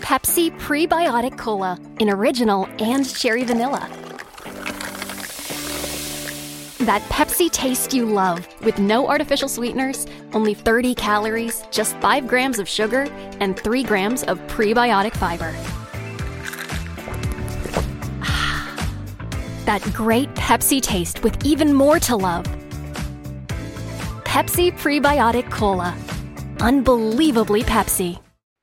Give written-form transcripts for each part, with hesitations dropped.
Pepsi Prebiotic Cola in original and cherry vanilla. That Pepsi taste you love with no artificial sweeteners, only 30 calories, just 5 grams of sugar, and 3 grams of prebiotic fiber. That great Pepsi taste with even more to love. Pepsi Prebiotic Cola. Unbelievably Pepsi.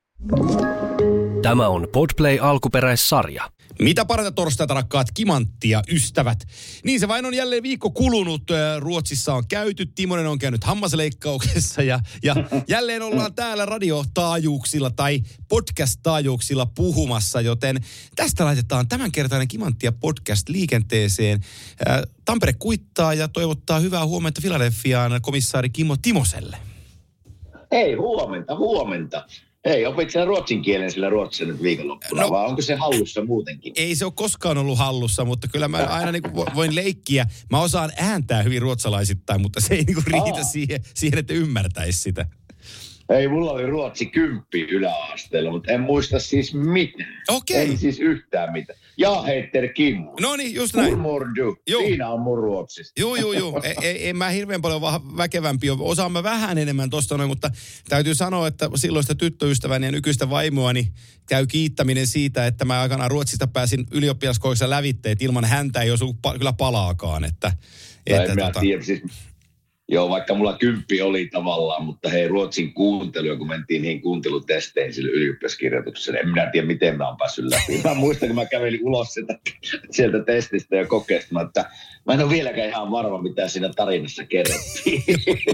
Tämä on Podplay alkuperäissarja. Mitä parata torstaita, rakkaat kimanttia ystävät. Niin se vain on jälleen viikko kulunut. Ruotsissa on käyty, Timonen on käynyt hammasleikkauksessa ja jälleen ollaan täällä radiotaajuuksilla tai podcast-taajuuksilla puhumassa, joten tästä laitetaan tämänkertainen Kimanttia podcast liikenteeseen. Tampere kuittaa ja toivottaa hyvää huomenta Filadelfiaan komissaari Kimmo Timoselle. Hei, huomenta. Hei, opitko sinä ruotsin kielen sillä Ruotsissa nyt viikonloppuna, vai onko se hallussa muutenkin? Ei se ole koskaan ollut hallussa, mutta kyllä mä aina niin kuin voin leikkiä. Mä osaan ääntää hyvin ruotsalaisittain, mutta se ei niin kuin riitä siihen, että ymmärtäisi sitä. Ei, mulla oli ruotsi 10 yläasteella, mutta en muista siis mitään. Okei. En siis yhtään mitään. Ja heitter Kimmo. No niin, just näin. Mordu. Siinä on mun ruotsista. Joo. En mä hirveän paljon väkevämpi ole. Osaan mä vähän enemmän tosta noin, mutta täytyy sanoa, että silloista tyttöystäväni ja nykyistä vaimoani käy kiittäminen siitä, että mä aikanaan Ruotsista pääsin ylioppilaskoulussa lävitteet. Ilman häntä ei osu kyllä palaakaan. En minä tiedä, siis joo, vaikka mulla 10 oli tavallaan, mutta hei, ruotsin kuuntelu, kun mentiin niihin kuuntelutesteihin sille ylioppilaskirjoitukselle, en minä tiedä, miten mä oon päässyt läpi. Mä muistan, kun mä kävelin ulos sieltä testistä ja kokeesta, että mä en ole vieläkään ihan varma, mitä siinä tarinassa kerrottiin.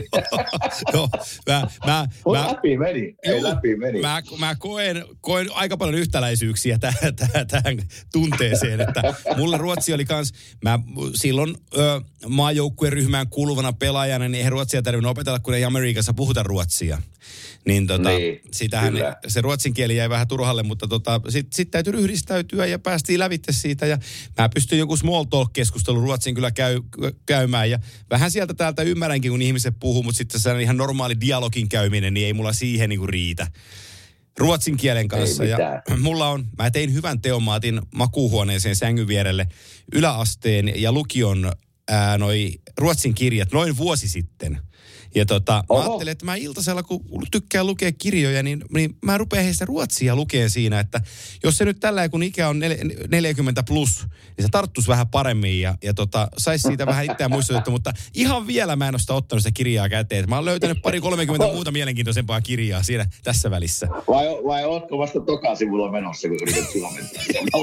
Läpi meni. Mä koen aika paljon yhtäläisyyksiä tähän tunteeseen, että mulle ruotsi oli kans, mä silloin maajoukkueryhmään kuuluvana pelaajana, niin eihän ruotsia tarvinnut opetella, kun ei Amerikassa puhuta ruotsia. Niin, sitähän se ruotsin kieli jäi vähän turhalle, mutta sit täytyy ryhdistäytyä ja päästiin lävitte siitä. Ja mä pystyn joku small talk-keskustelu ruotsin kyllä käymään. Ja vähän sieltä täältä ymmärränkin, kun ihmiset puhuu, mutta sitten se ihan normaali dialogin käyminen, niin ei mulla siihen niin kuin riitä. Ruotsin kielen kanssa. Ja mä tein hyvän teon, mä otin makuuhuoneeseen sängyn vierelle yläasteen ja lukion noi ruotsin kirjat noin vuosi sitten. Ja mä ajattelin, että mä iltasella, kun tykkään lukea kirjoja, niin mä rupean heistä ruotsia lukeen siinä, että jos se nyt tällä kun ikä on 40 plus, niin se tarttuisi vähän paremmin ja saisi siitä vähän itseään muistutetta, mutta ihan vielä mä en ole sitä ottanut sitä kirjaa käteen. Mä oon löytänyt 30 muuta mielenkiintoisempaa kirjaa siinä tässä välissä. Vai ootko vasta toka-sivulla menossa, kun yrität suomentaa?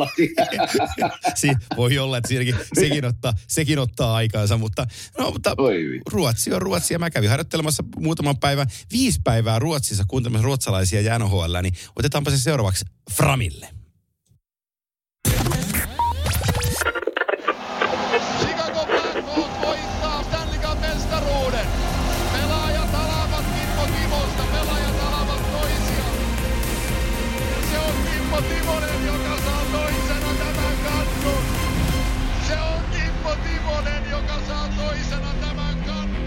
Voi olla, että sekin ottaa aikaansa, mutta ruotsi on ruotsi ja mä kävin harjoittelemassa muutaman päivän, 5 päivää Ruotsissa kuuntelemassa ruotsalaisia ja NHL, niin otetaanpa se seuraavaksi Framille. Chicago Blackhawks voittaa Stanley Cup -mestaruuden. Pelaajat alavat Kimmo Timosta, pelaajat alavat toisiaan. Se on Kimmo Timonen, joka saa toisena tämän kannun. Se on Kimmo Timonen, joka saa toisena tämän kannun.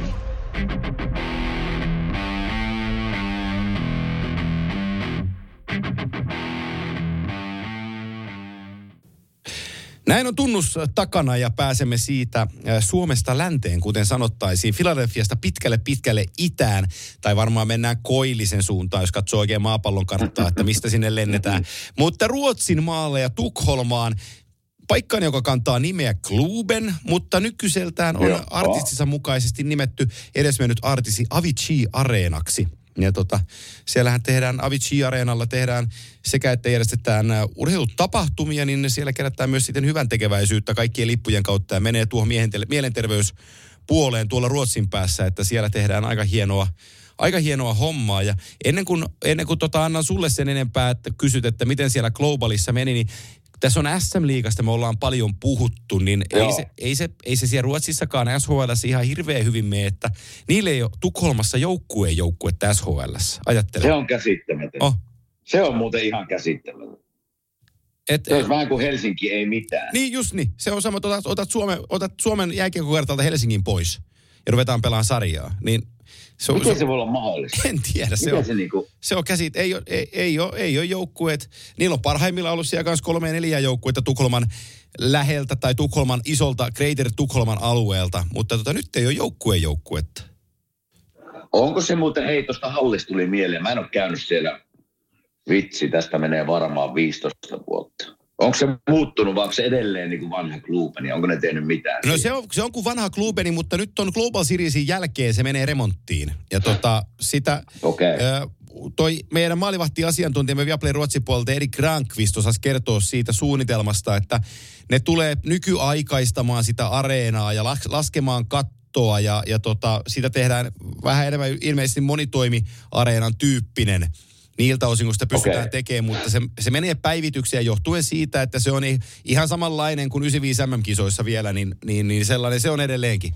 Näin on tunnus takana ja pääsemme siitä Suomesta länteen, kuten sanottaisiin, Filadelfiasta pitkälle itään, tai varmaan mennään koillisen suuntaan, jos katsoo oikein maapallon karttaa, että mistä sinne lennetään. Mutta Ruotsin maalle ja Tukholmaan, paikkaan, joka kantaa nimeä Kluben, mutta nykyiseltään on artistinsa mukaisesti nimetty edesmennyt artisti Avicii-areenaksi. Ja siellähän tehdään Avicii-areenalla sekä että järjestetään urheilutapahtumia, niin siellä kerätään myös sitten hyvän tekeväisyyttä kaikkien lippujen kautta ja menee tuohon mielenterveyspuoleen tuolla Ruotsin päässä, että siellä tehdään aika hienoa hommaa. Ja ennen kuin annan sulle sen enempää, että kysyt, että miten siellä Globalissa meni, niin tässä on SM-liigasta, me ollaan paljon puhuttu, niin ei se siellä Ruotsissakaan SHL:ssä ihan hirveän hyvin mene, että niille ei ole Tukholmassa joukkuetta SHL:ssä. Ajattele. Se on käsittämätön. Se on muuten ihan käsittämätön. Se olisi vähän kuin Helsinki, ei mitään. Niin, just niin. Se on sama, otat Suomen jääkiekkokartalta Helsingin pois ja ruvetaan pelaamaan sarjaa. Niin Miten se voi olla mahdollista? En tiedä. Se on käsit. Ei ole joukkueet. Niillä on parhaimmillaan ollut siellä kanssa 3-4 joukkuetta Tukholman läheltä tai Tukholman isolta Greater Tukholman alueelta. Mutta nyt ei ole joukkuetta. Onko se muuten, tuosta hallista tuli mieleen. Mä en ole käynyt siellä. Vitsi, tästä menee varmaan 15 vuotta. Onko se muuttunut, vai onko se edelleen niin kuin vanha Klubeni? Onko ne tehnyt mitään? No se on kuin vanha Klubeni, mutta nyt on Global Seriesin jälkeen se menee remonttiin. Ja toi meidän maalivahtiasiantuntijamme Viaplay Ruotsin puolelta Erik Granqvist osasi kertoa siitä suunnitelmasta, että ne tulee nykyaikaistamaan sitä areenaa ja laskemaan kattoa ja siitä tehdään vähän enemmän ilmeisesti monitoimiareenan tyyppinen niiltä osin, kun sitä pystytään tekemään, mutta se menee päivityksiä johtuen siitä, että se on ihan samanlainen kuin 95 MM-kisoissa vielä, niin sellainen se on edelleenkin.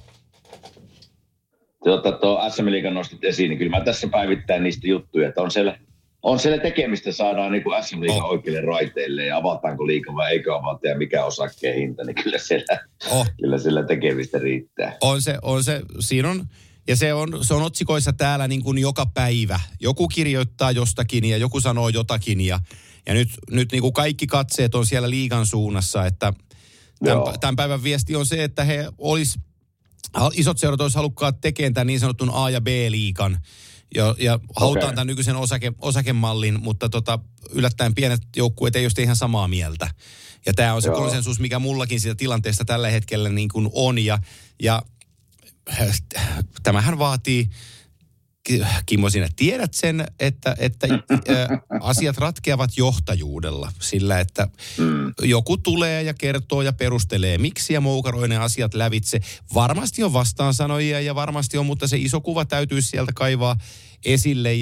Tuo SM-liigan nostit esiin, niin kyllä mä tässä päivittäin niistä juttuja, että on siellä tekemistä, saadaan niin kuin SM-liigan oikeille raiteille ja avataanko liiga vai eikö avata ja mikä osakkeen hinta, niin kyllä siellä tekemistä riittää. On se, siinä on. Ja se on otsikoissa täällä niin kuin joka päivä. Joku kirjoittaa jostakin ja joku sanoo jotakin. Ja nyt niin kuin kaikki katseet on siellä liigan suunnassa. Että tämän päivän viesti on se, että isot seurat olisi halukkaat tekemään tämän niin sanotun A- ja B-liigan. Ja halutaan tämän nykyisen osakemallin, mutta yllättäen pienet joukkueet ei ole ihan samaa mieltä. Ja tämä on se konsensus, mikä mullakin siitä tilanteesta tällä hetkellä niin kuin on. Ja tämähän vaatii, Kimmo, sinä tiedät sen, että asiat ratkeavat johtajuudella. Sillä, että joku tulee ja kertoo ja perustelee, miksi ja moukaroi ne asiat lävitse. Varmasti on vastaansanojia ja varmasti on, mutta se iso kuva täytyisi sieltä kaivaa esille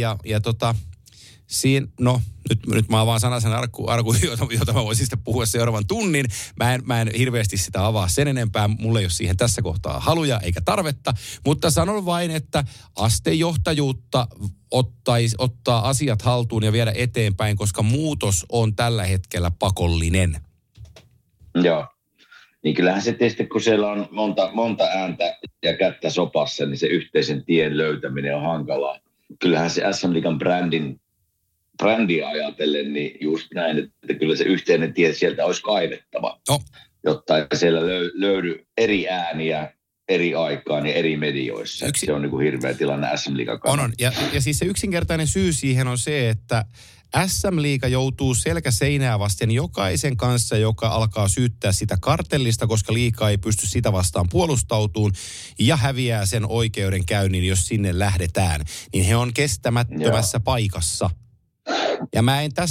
siinä, nyt mä avaan sanasen arku, jota mä voisin sitten puhua seuraavan tunnin. Mä en hirveästi sitä avaa sen enempää. Mulla ei ole siihen tässä kohtaa haluja eikä tarvetta. Mutta sanon vain, että astejohtajuutta ottaa asiat haltuun ja viedä eteenpäin, koska muutos on tällä hetkellä pakollinen. Joo. Niin kyllähän se tietysti, kun siellä on monta ääntä ja kättä sopassa, niin se yhteisen tien löytäminen on hankalaa. Kyllähän se SM-liigan brändiä ajatellen, niin just näin, että kyllä se yhteinen tie sieltä olisi kaivettava, jotta siellä löydy eri ääniä eri aikaan ja eri medioissa. Se on niin kuin hirveä tilanne SM-liigan kannalta. On. Ja siis se yksinkertainen syy siihen on se, että SM-liiga joutuu selkäseinää vasten jokaisen kanssa, joka alkaa syyttää sitä kartellista, koska liiga ei pysty sitä vastaan puolustautumaan ja häviää sen oikeudenkäynnin, jos sinne lähdetään. Niin he on kestämättömässä paikassa. Ja mä en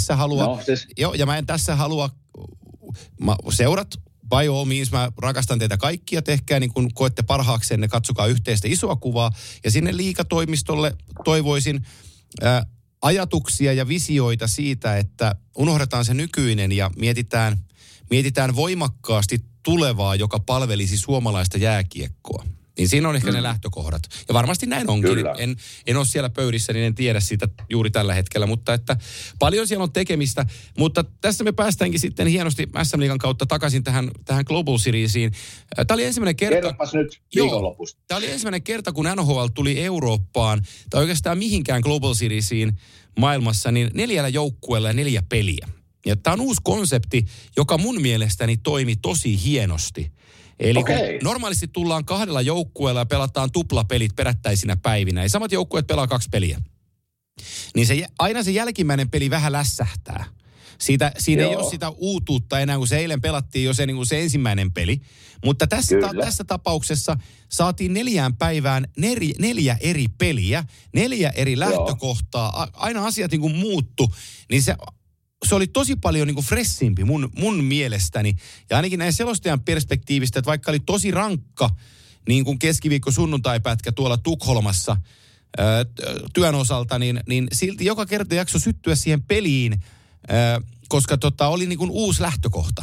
tässä halua, seurat, by all means, mä rakastan teitä kaikkia, tehkää niin kuin koette parhaaksenne, katsokaa yhteistä isoa kuvaa. Ja sinne liigatoimistolle toivoisin ajatuksia ja visioita siitä, että unohdetaan se nykyinen ja mietitään voimakkaasti tulevaa, joka palvelisi suomalaista jääkiekkoa. Niin siinä on ehkä ne lähtökohdat. Ja varmasti näin onkin. En ole siellä pöydissä, niin en tiedä siitä juuri tällä hetkellä. Mutta että paljon siellä on tekemistä. Mutta tässä me päästäänkin sitten hienosti SM-liigan kautta takaisin tähän Global Seriesiin. Tämä oli ensimmäinen kerta. Kerropas nyt viikonlopusta. Tämä oli ensimmäinen kerta, kun NHL tuli Eurooppaan, tai oikeastaan mihinkään Global Seriesiin maailmassa, niin 4 joukkueella ja 4 peliä. Ja tämä on uusi konsepti, joka mun mielestäni toimi tosi hienosti. Eli kun normaalisti tullaan 2 joukkueella ja pelataan tuplapelit perättäisinä päivinä, ja samat joukkueet pelaa 2 peliä, niin aina se jälkimmäinen peli vähän lässähtää. Siinä ei ole sitä uutuutta enää, kun se eilen pelattiin jo se ensimmäinen peli. Mutta tässä tapauksessa saatiin 4 päivään 4 eri peliä, 4 eri lähtökohtaa, aina asiat niin kuin muuttu, niin se oli tosi paljon niin kuin freshimpi mun mielestäni. Ja ainakin näin selostajan perspektiivistä, että vaikka oli tosi rankka niin kuin keskiviikko-sunnuntaipätkä tuolla Tukholmassa työn osalta, niin silti joka kerta jakso syttyä siihen peliin, koska oli niin kuin uusi lähtökohta.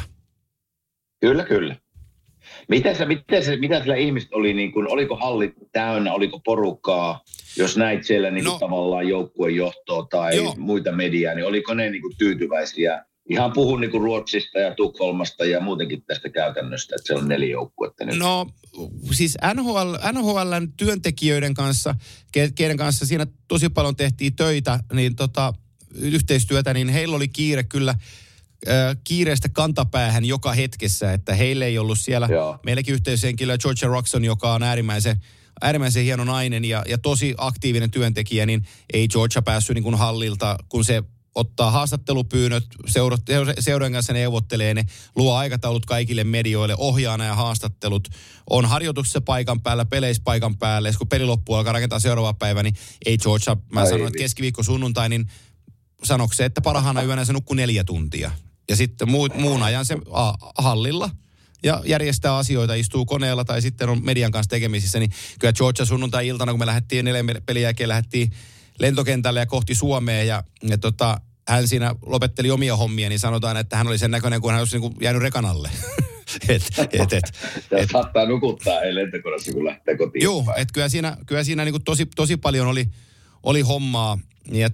Kyllä. Mitä siellä ihmiset oli, niin kuin, oliko hallit täynnä, oliko porukkaa, jos näit siellä niin kuin tavallaan joukkueen johtoa tai muita mediaa, niin oliko ne niin kuin tyytyväisiä ihan puhun niin kuin Ruotsista ja Tukholmasta ja muutenkin tästä käytännöstä, että se on 4 joukkuetta nyt. No siis NHL:n työntekijöiden kanssa, keiden kanssa siinä tosi paljon tehtiin töitä, niin yhteistyötä, niin heillä oli kiire kyllä kiireestä kantapäähän joka hetkessä, että heille ei ollut siellä, meilläkin yhteyshenkilö Georgia Roxon, joka on äärimmäisen hieno nainen ja tosi aktiivinen työntekijä, niin ei Georgia päässyt niin kuin hallilta, kun se ottaa haastattelupyynnöt, seurojen kanssa neuvottelee, ne luo aikataulut kaikille medioille, ohjaa nämä haastattelut, on harjoituksessa paikan päällä, peleissä paikan päällä, ja kun peli loppuu, alkaa rakentaa seuraava päivä, niin ei Georgia, mä sanoin, että keskiviikko sunnuntai, niin sanoiko se, että parhaana yönä se nukkuu 4 tuntia. Ja sitten muun ajan se hallilla ja järjestää asioita, istuu koneella tai sitten on median kanssa tekemisissä, niin kyllä Georgia sunnuntai-iltana, kun me lähdettiin 4 pelin jälkeen, lähdettiin lentokentälle ja kohti Suomea ja hän siinä lopetteli omia hommia, niin sanotaan, että hän oli sen näköinen, kun hän olisi niin kuin jäänyt rekan alle. Saattaa nukuttaa lentokoneessa, kun lähtee kotiin. Joo, että kyllä siinä niin kuin tosi paljon oli hommaa. Ja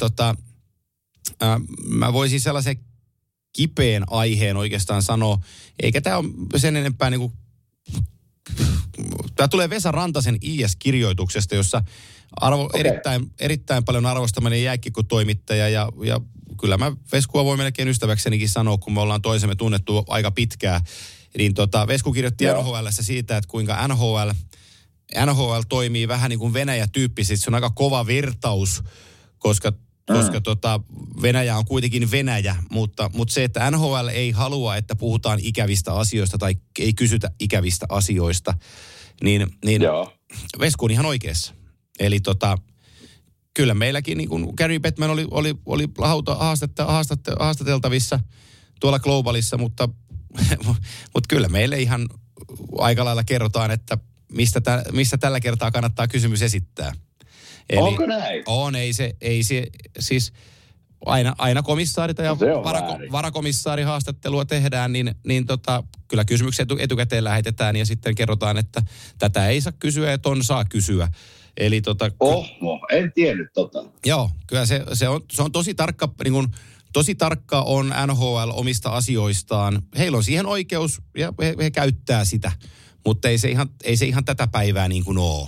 mä voisin sellaisen kipeän aiheen oikeastaan sanoa, eikä tämä ole sen enempää niin kuin, tämä tulee Vesa Rantasen IS-kirjoituksesta, jossa erittäin paljon arvostamani jääkiekkotoimittaja ja kyllä mä Veskua voi melkein ystäväksenikin sanoa, kun me ollaan toisemme tunnettu aika pitkään. Niin Vesku kirjoitti NHL:ssä siitä, että kuinka NHL toimii vähän niin kuin Venäjä-tyyppisesti. Se on aika kova virtaus, koska Venäjä on kuitenkin Venäjä, mutta se, että NHL ei halua, että puhutaan ikävistä asioista tai ei kysytä ikävistä asioista, niin Vesku on ihan oikeassa. Eli kyllä meilläkin, niin kuin Gary Bettman oli haastateltavissa tuolla Globalissa, mutta kyllä meille ihan aika lailla kerrotaan, että mistä tällä kertaa kannattaa kysymys esittää. Eli onko näin? Ei se siis aina komissaari tai varakomissaari haastattelua tehdään, niin kyllä kysymykset etukäteen lähetetään ja sitten kerrotaan, että tätä ei saa kysyä ja ton saa kysyä. Eli en tiennyt tota. Joo, kyllä se on tosi tarkka, niin kuin, tosi tarkka on NHL omista asioistaan. Heillä on siihen oikeus ja he käyttää sitä, mutta ei se ihan tätä päivää niin kuin ole.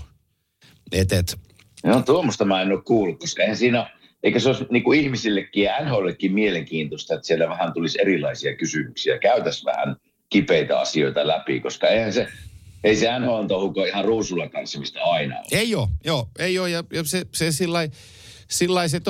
No tuommoista mä en ole kuullut, koska eikä se olisi niin kuin ihmisillekin ja NHLillekin mielenkiintoista, että siellä vähän tulisi erilaisia kysymyksiä. Käytäisiin vähän kipeitä asioita läpi, koska ei se NHL-touhuko ihan ruusulla kanssa, mistä aina on. Ei ole. Ja se sillai se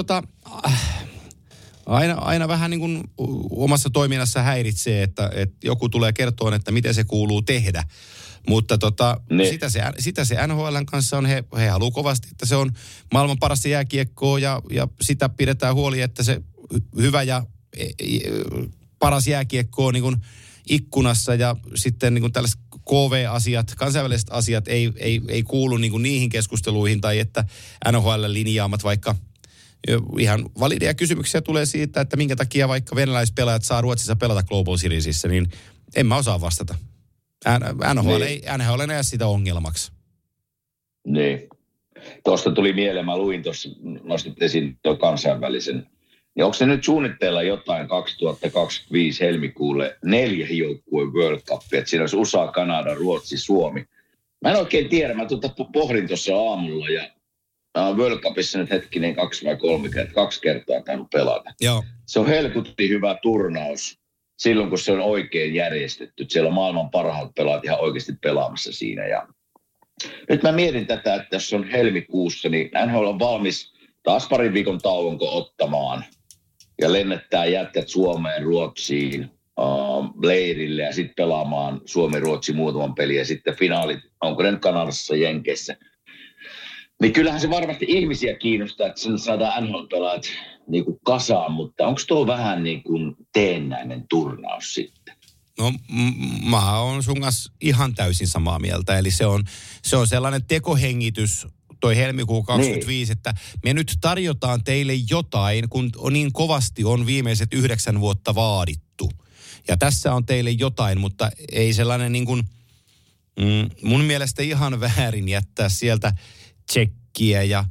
aina vähän niin kuin omassa toiminnassa häiritsee, että joku tulee kertoa, että miten se kuuluu tehdä. Mutta sitä se NHL:n kanssa on, he haluaa kovasti, että se on maailman parasta jääkiekkoa ja sitä pidetään huoli, että se hyvä ja paras jääkiekko on niin kuin ikkunassa ja sitten niin kuin tällaiset KV-asiat, kansainväliset asiat ei kuulu niin kuin niihin keskusteluihin tai että NHL-linjaamat vaikka ihan valideja kysymyksiä tulee siitä, että minkä takia vaikka venäläispelaajat saa Ruotsissa pelata Global Seriesissä, niin en mä osaa vastata. NHL ei näe sitä ongelmaksi. Niin. Tuosta tuli mieleen, mä luin tuossa, nostit esiin tuon kansainvälisen. Ja onko se nyt suunnitteilla jotain 2025 helmikuulle 4 joukkueen World Cup, että siinä olisi USA, Kanada, Ruotsi, Suomi. Mä en oikein tiedä, mä pohdin tuossa aamulla ja World Cupissa nyt 2 vai 3 kertaa, 2 kertaa tainnut pelata. Joo. Se on helkutti hyvä turnaus silloin, kun se on oikein järjestetty. Siellä on maailman parhaat pelaat ihan oikeasti pelaamassa siinä. Ja nyt mä mietin tätä, että jos on helmikuussa, niin NHL on valmis taas parin viikon tauonko ottamaan ja lennättää jätkät Suomeen, Ruotsiin, leirille ja sitten pelaamaan Suomi-Ruotsi muutaman pelin ja sitten finaalit, onko ne Kanadassa, Jenkeissä. Niin kyllähän se varmasti ihmisiä kiinnostaa, että sen saadaan NHL-pelaat niin kuin kasaan, mutta onko tuo vähän niin kuin teennäinen turnaus sitten? No mä oon sun kanssa ihan täysin samaa mieltä, eli se on sellainen tekohengitys toi helmikuu 25, niin. Että me nyt tarjotaan teille jotain, kun niin kovasti on viimeiset 9 vuotta vaadittu. Ja tässä on teille jotain, mutta ei sellainen niin kuin, mun mielestä ihan väärin jättää sieltä tsekkiä ja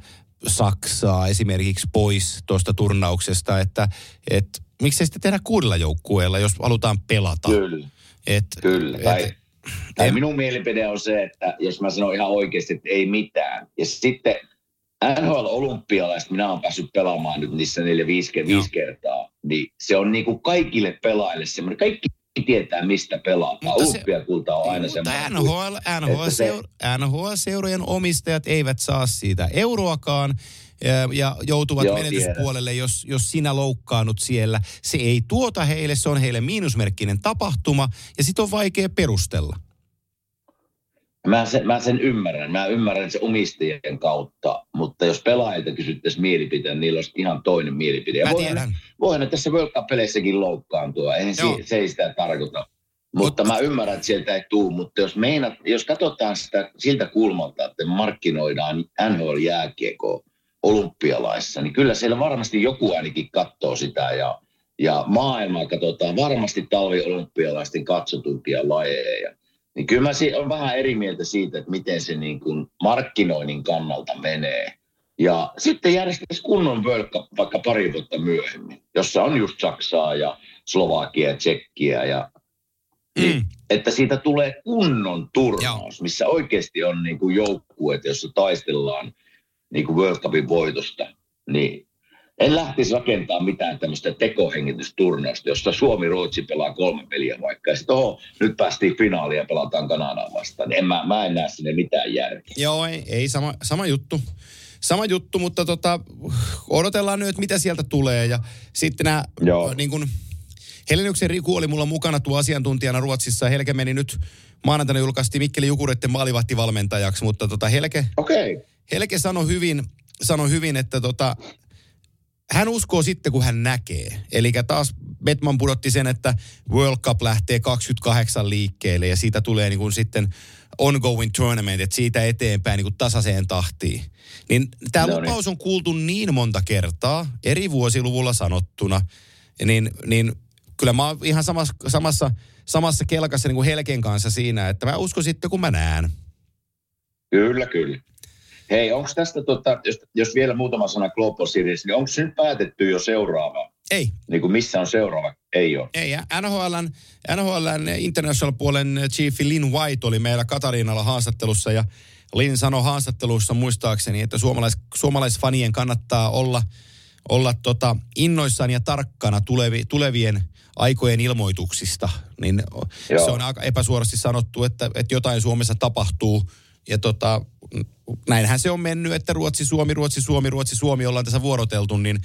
Saksaa esimerkiksi pois tuosta turnauksesta, että miksei sitten tehdä 6 joukkueella, jos halutaan pelata. Kyllä. Tai minun mielipide on se, että jos mä sanon ihan oikeasti, että ei mitään. Ja sitten NHL-olympialaiset, minä olen päässyt pelaamaan nyt niissä 4-5 kertaa, niin se on niin kuin kaikille pelaajille semmoinen, kaikki tietää mistä pelataan. Olympiakulta on aina semmoinen. NHL-seurojen omistajat eivät saa siitä euroakaan ja joutuvat menetyspuolelle, jos sinä loukkaannut siellä. Se ei tuota heille, se on heille miinusmerkkinen tapahtuma ja sit on vaikea perustella. Mä sen ymmärrän. Mä ymmärrän sen omistajien kautta, mutta jos pelaajilta kysyttäisiin mielipiteen, niillä olisi ihan toinen mielipide. Voihan ne tässä World Cup-peleissäkin loukkaantua. Eihän se ei sitä tarkoita. Mutta mä ymmärrän, että sieltä ei tule. Mutta jos katsotaan sitä siltä kulmalta, että markkinoidaan NHL-jääkiekkoa olympialaissa, niin kyllä siellä varmasti joku ainakin katsoo sitä ja maailmaa katsotaan varmasti talvi-olympialaisten katsotumpia lajeja. Niin kyllä mä olen vähän eri mieltä siitä, että miten se niin kuin markkinoinnin kannalta menee. Ja sitten järjestäisi kunnon World Cup vaikka pari vuotta myöhemmin, jossa on just Saksaa ja Slovakia ja Tsekkiä. Niin, että siitä tulee kunnon turnaus, missä oikeasti on niin kuin joukkueet, jossa taistellaan niin kuin World Cupin voitosta. Niin en lähtisi rakentamaan mitään tämmöistä tekohengitysturnausta, jossa Suomi-Ruotsi pelaa 3 peliä vaikka. Ja sitten nyt päästiin finaaliin ja pelataan Kanadaa vastaan. Niin mä en näe sinne mitään järkeä. Joo, ei sama juttu. Sama juttu, mutta odotellaan nyt, mitä sieltä tulee. Ja sitten nämä, niin kuin Heleniuksen Riku oli mulla mukana tuo asiantuntijana Ruotsissa. Helke meni nyt, maanantaina julkaistiin Mikkeli Jukureiden maalivahtivalmentajaksi, mutta Helke sanoi hyvin, että hän uskoo sitten, kun hän näkee. Eli taas Bettman pudotti sen, että World Cup lähtee 28 liikkeelle ja siitä tulee niin kuin sitten ongoing tournament, että siitä eteenpäin niin kuin tasaiseen tahtiin. Niin tämä lupaus on kuultu niin monta kertaa, eri vuosiluvulla sanottuna, niin kyllä mä oon ihan samassa kelkassa niin kuin Helken kanssa siinä, että mä uskon sitten, kun mä näen. Kyllä. Hei, onko tästä, jos vielä muutama sana Global Series, niin onko se nyt päätetty jo seuraava? Ei. Niin kuin missä on seuraava? Ei ole. Ei, NHL:n international-puolen chiefi Lynn White oli meillä Katariinalla haastattelussa ja Lynn sanoi haastattelussa muistaakseni, että suomalaisfanien kannattaa olla innoissaan ja tarkkana tulevien aikojen ilmoituksista. Niin se on aika epäsuorasti sanottu, että jotain Suomessa tapahtuu. Ja näinhän se on mennyt, että Ruotsi ollaan tässä vuoroteltu, niin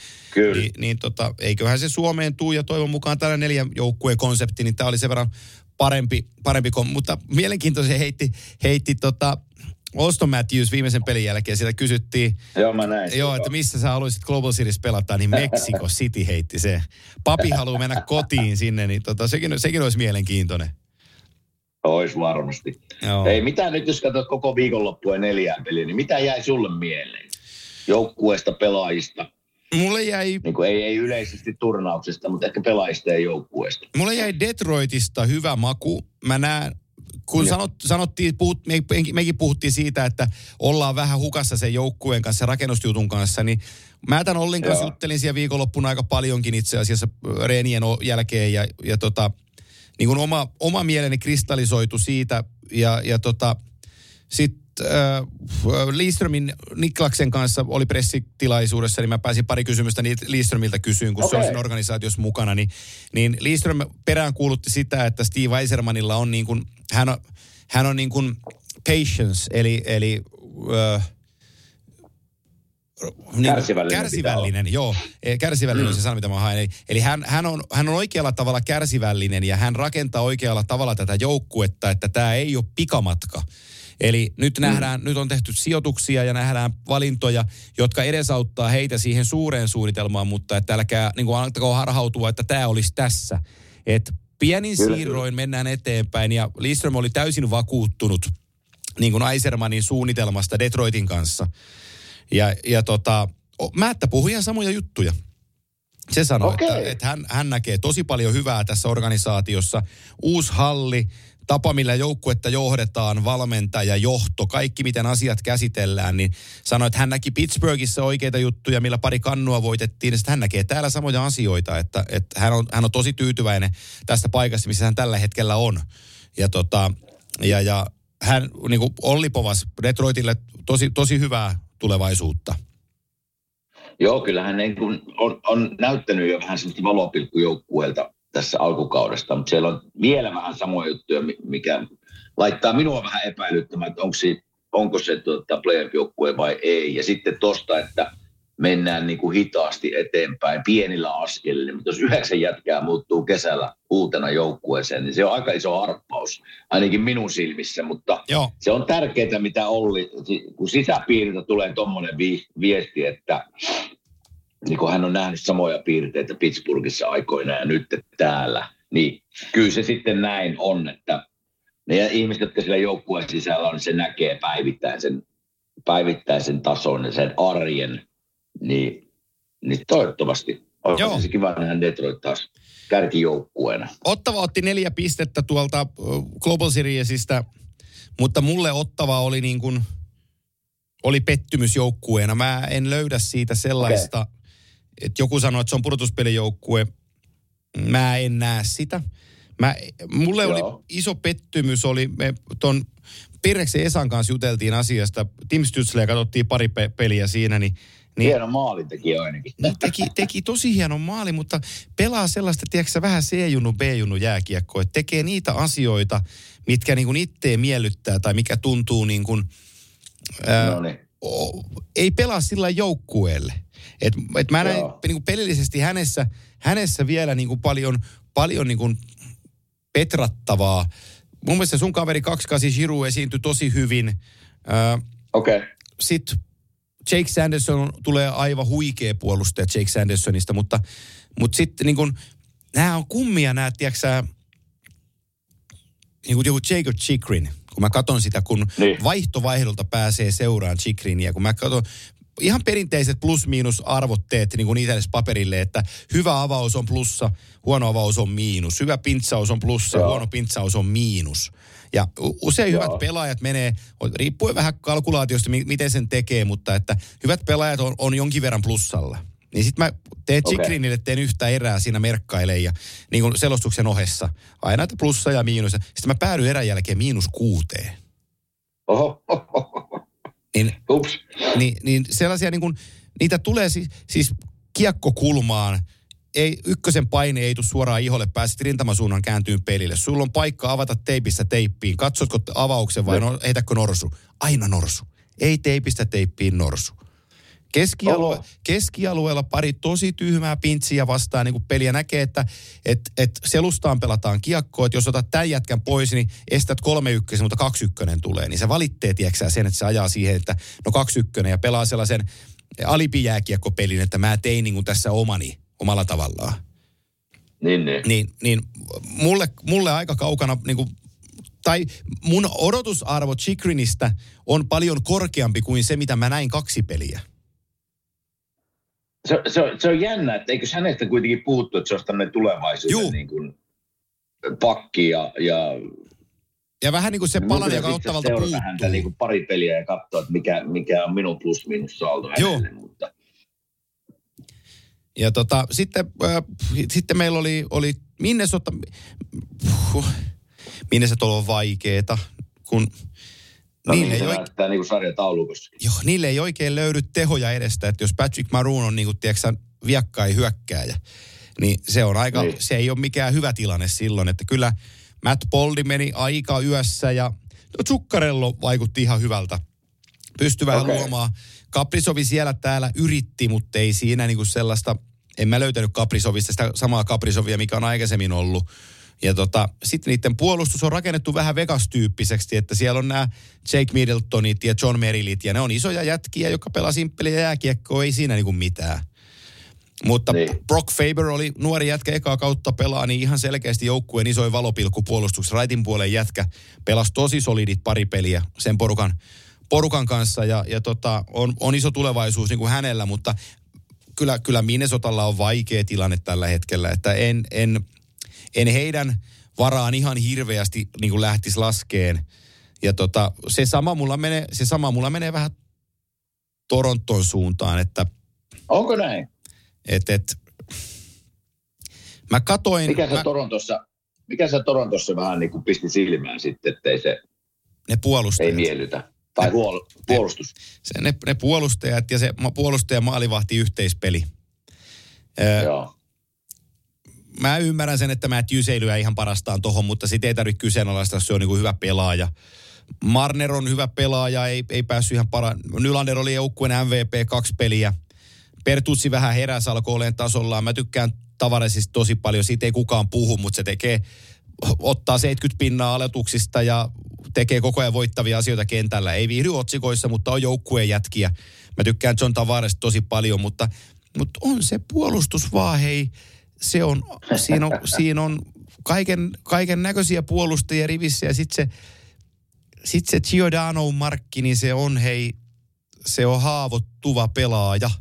eiköhän se Suomeen tuu ja toivon mukaan tällä 4 joukkueen konsepti, niin tämä oli sen verran parempi mutta mielenkiintoisen heitti Auston Matthews viimeisen pelin jälkeen, siellä kysyttiin, että missä sä haluaisit Global Series pelata, niin Mexico City heitti se. Papi haluaa mennä kotiin sinne, niin sekin olisi mielenkiintoinen. Olisi varmasti. Joo. Ei mitään nyt, jos katsot koko viikonloppua 4 peliä, niin mitä jäi sulle mieleen? Joukkueesta, pelaajista? Mulle jäi... Niin kuin ei yleisesti turnauksesta, mutta ehkä pelaajista ja joukkueesta. Mulle jäi Detroitista hyvä maku. Mä näen, kun mekin puhuttiin siitä, että ollaan vähän hukassa sen joukkueen kanssa, rakennusjutun kanssa, niin mä tämän Ollin kanssa juttelin siellä viikonloppuna aika paljonkin itse asiassa reenien jälkeen ja niin kuin oma mieleni kristallisoitu siitä ja sitten Lidströmin Niklaksen kanssa oli pressitilaisuudessa, niin mä pääsin pari kysymystä Lidströmiltä kysyyn, kun se on siinä organisaatiossa mukana, niin Lidström peräänkuulutti sitä, että Steve Yzermanilla on niin kuin, hän on niin kuin patience, eli kärsivällinen, joo. Kärsivällinen on se sana, mitä mä haen. Eli hän on oikealla tavalla kärsivällinen ja hän rakentaa oikealla tavalla tätä joukkuetta, että tämä ei ole pikamatka. Eli nyt nyt on tehty sijoituksia ja nähdään valintoja, jotka edesauttaa heitä siihen suureen suunnitelmaan, mutta että älkää niin antakaa harhautua, että tämä olisi tässä. Että pienin siirroin mennään eteenpäin ja Lidström oli täysin vakuuttunut niin kuin Yzermanin suunnitelmasta Detroitin kanssa. Ja Määttä puhui ihan samoja juttuja. Se sanoi, että hän näkee tosi paljon hyvää tässä organisaatiossa. Uusi halli, tapa, millä joukkuetta johdetaan, valmentaja, johto, kaikki miten asiat käsitellään, niin sanoi, että hän näki Pittsburghissa oikeita juttuja, millä pari kannua voitettiin, ja sitten hän näkee täällä samoja asioita, että hän on tosi tyytyväinen tästä paikasta, missä hän tällä hetkellä on. Ja hän niin kuin Olli povasi Detroitille tosi hyvää tulevaisuutta. Joo, kyllähän niin kuin on näyttänyt jo vähän semmoista valopilkkujoukkueelta tässä alkukaudesta, mutta siellä on vielä vähän samoja juttuja, mikä laittaa minua vähän epäilyttämään, että onko se playoff-joukkue vai ei. Ja sitten tosta, että mennään niin kuin hitaasti eteenpäin pienillä askelilla, mutta jos 9 jätkää muuttuu kesällä uutena joukkueeseen, niin se on aika iso harppaus, ainakin minun silmissä, mutta joo. Se on tärkeää, mitä Olli, kun sisäpiiriltä tulee tommoinen viesti, että niin kun hän on nähnyt samoja piirteitä Pittsburghissa aikoinaan ja nyt täällä, niin kyllä se sitten näin on, että ne ihmiset, jotka siellä joukkueen sisällä on, niin se näkee päivittäisen tason ja sen arjen, niin toivottavasti on se kiva nähdä Detroit taas kärkijoukkueena. Ottava otti 4 pistettä tuolta Global Seriesistä, mutta mulle Ottava oli niin kuin, oli pettymysjoukkueena. Mä en löydä siitä sellaista, että joku sanoo, että se on pudotuspelijoukkue. Mä en näe sitä. Mulle oli iso pettymys, me ton Pirreksen Esan kanssa juteltiin asiasta. Tim Stützle katsottiin pari peliä siinä, niin hieno maalin teki ainakin. Teki tosi hienon maali, mutta pelaa sellaista, tiedätkö vähän C-junnu, B-junnu jääkiekkoa, että tekee niitä asioita, mitkä niin kuin itteen miellyttää tai mikä tuntuu niin kuin, ei pelaa sillä joukkueelle. Et mä näin niin kuin pelillisesti hänessä vielä niin kuin paljon niin kuin petrattavaa. Mun mielestä sun kaveri 28 Giroux esiintyi tosi hyvin. Sitten Jake Sanderson tulee aivan huikea puolustaja Jake Sandersonista, mutta sitten niin kun, nämä on kummia nämä, tiedätkö niin kuin joku Jacob Chikrin, kun mä katson sitä, kun vaihtovaihdolta pääsee seuraan Chikrinia, kun mä katson ihan perinteiset plus-miinus-arvotteet niin kuin niitä edes paperille, että hyvä avaus on plussa, huono avaus on miinus, hyvä pintsaus on plussa, huono pintsaus on miinus. Ja usein hyvät pelaajat menee, riippuen vähän kalkulaatiosta, miten sen tekee, mutta että hyvät pelaajat on jonkin verran plussalla. Niin sit mä Chikrinille teen yhtä erää siinä merkkailen ja niin kuin selostuksen ohessa. Aina että plussa ja miinus. Sitten mä päädyin erän jälkeen -6. Oho. Niin sellaisia niin kuin, niitä tulee siis kiekkokulmaan. Ykkösen paine ei tule suoraan iholle, pääsit rintamasuunnan kääntyyn pelille. Sulla on paikka avata teipistä teippiin. Katsotko avauksen vai heitäkö norsu? Aina norsu. Ei teipistä teippiin norsu. Keskialueella pari tosi tyhmää pintsiä vastaan niin kuin peliä näkee, että selustaan pelataan kiekkoa, että jos otat tämän jätkän pois, niin estät 3-1, mutta 2-1 tulee. Niin se valittee, tiedätkö sen, että se ajaa siihen, että 2-1 ja pelaa sellaisen alipijääkiekkopelin, että mä tein niin kuin tässä omalla tavallaan. Niin mulle aika kaukana, niin kuin, tai mun odotusarvo Chikrinistä on paljon korkeampi kuin se, mitä mä näin 2 peliä. Se on jännä, että eikö hänestä kuitenkin puhuttu, että se olisi tämmöinen tulevaisuuden niin kuin pakki ja vähän niin kuin se palanen, joka Ottavalta puuttuu. Häntä niin kuin pari peliä ja katsoa, että mikä on minun plus-minus-saldo hänelle, mutta ja sitten meillä oli Minnesota on vaikeeta, kun niille ei näyttää niin kuin sarjataulukossa. Joo, niille ei oikein löydy tehoja edestä, että jos Patrick Maroon on niin kuin, tiedätkö, viakkai hyökkääjä, niin se on se ei ole mikään hyvä tilanne silloin, että kyllä Matt Boldy meni aika yössä ja Zuccarello vaikutti ihan hyvältä. Pystyi vähän luomaan. Kaprisovi siellä täällä yritti, mutta ei siinä niinku sellaista, en mä löytänyt Kaprizovista sitä samaa Kaprizovia, mikä on aikaisemmin ollut. Ja sitten niiden puolustus on rakennettu vähän Vegas-tyyppiseksi, että siellä on nämä Jake Middletonit ja John Merrillit, ja ne on isoja jätkiä, jotka pelaa simppeliä jääkiekkoa, ei siinä niinku mitään. Mutta Brock Faber oli nuori jätkä, ekaa kautta pelaa, niin ihan selkeästi joukkueen isoin valopilkku puolustuksessa. Raitin puolen jätkä pelasi tosi solidit pari peliä sen porukan kanssa ja on iso tulevaisuus niin kuin hänellä, mutta kyllä Minnesotalla on vaikea tilanne tällä hetkellä, että en heidän varaan ihan hirveästi niin kuin lähtisi laskeen. Ja se sama mulla menee vähän Toronton suuntaan, että... Onko näin? Mä katoin... Mikä se Torontossa vähän niin kuin pisti silmään sitten, ettei se... Ne puolustajat. Ei miellytä. Tai puolustus. Ne puolustajat ja se puolustaja-maalivahti yhteispeli. Joo. Mä ymmärrän sen, että Matt Hughes lyö ihan parastaan tohon, mutta sit ei tarvitse kyseenalaista, jos se on niin kuin hyvä pelaaja. Marner on hyvä pelaaja, ei päässyt ihan Nylander oli joukkueen MVP 2 peliä. Bertuzzi vähän heräsi, alkoi olemaan tasollaan. Mä tykkään Tavaresista tosi paljon, siitä ei kukaan puhu, mutta se ottaa 70% aletuksista ja tekee koko ajan voittavia asioita kentällä. Ei viihdy otsikoissa, mutta on joukkueen jätkiä. Mä tykkään John Tavaresta tosi paljon, mutta on se puolustus vaan, hei. Siinä on kaiken näköisiä puolustajia rivissä ja sitten se Giordano Markki, niin se on haavoittuva pelaaja.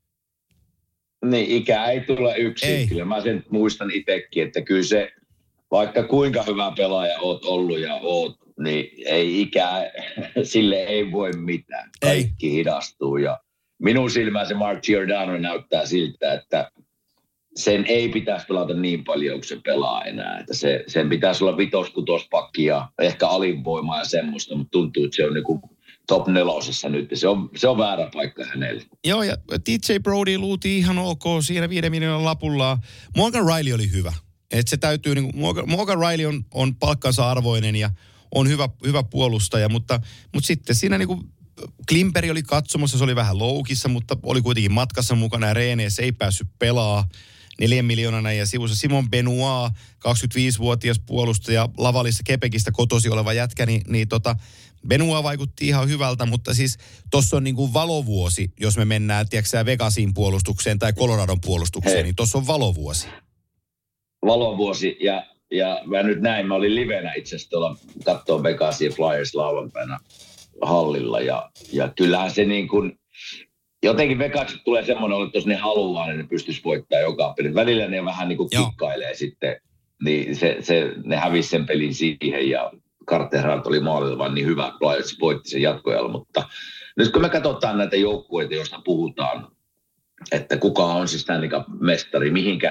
Niin, ikä ei tule yksin. Ei. Kyllä mä sen muistan itsekin, että kyllä se, vaikka kuinka hyvä pelaaja oot ollut ja oot, niin ei sille ei voi mitään. Kaikki hidastuu ja minun silmään se Mark Giordano näyttää siltä, että sen ei pitäisi pelata niin paljon, kun se pelaa enää. Että sen pitäisi olla 5-6-pakki ja ehkä alinvoimaa ja semmoista, mutta tuntuu, että se on niinku top 4 nyt. Se on väärä paikka hänelle. Joo, ja TJ Brody luuti ihan ok siinä 5 miljoonan lapulla. Morgan Rielly oli hyvä. Että se täytyy, Morgan Rielly on palkkansa arvoinen ja on hyvä puolustaja, mutta sitten siinä Klimperi oli katsomassa, se oli vähän loukissa, mutta oli kuitenkin matkassa mukana ja reeneissä ei päässyt pelaa 4 miljoonana ja sivussa Simon Benoit, 25-vuotias puolustaja, Lavalissa Quebecistä kotosi oleva jätkä, niin Benoit vaikutti ihan hyvältä, mutta siis tossa on valovuosi, jos me mennään, tiedätkö Vegasin puolustukseen tai Coloradon puolustukseen, niin tossa on valovuosi. Valovuosi ja mä nyt näin, mä olin livenä itse asiassa tuolla katsoa Vegasia Flyers lauanpäivänä hallilla ja kyllähän se jotenkin Vegas tulee semmoinen, että jos ne haluaa, niin ne pystyisi voittamaan joka peli. Välillä ne vähän kikkailee sitten, niin ne hävisi sen pelin siihen ja Carter oli maalilla vaan niin hyvä, Flyers voitti sen jatkoajalla, mutta nyt kun me katsotaan näitä joukkueita, joista puhutaan, että kuka on siis Stanley Cup-mestari,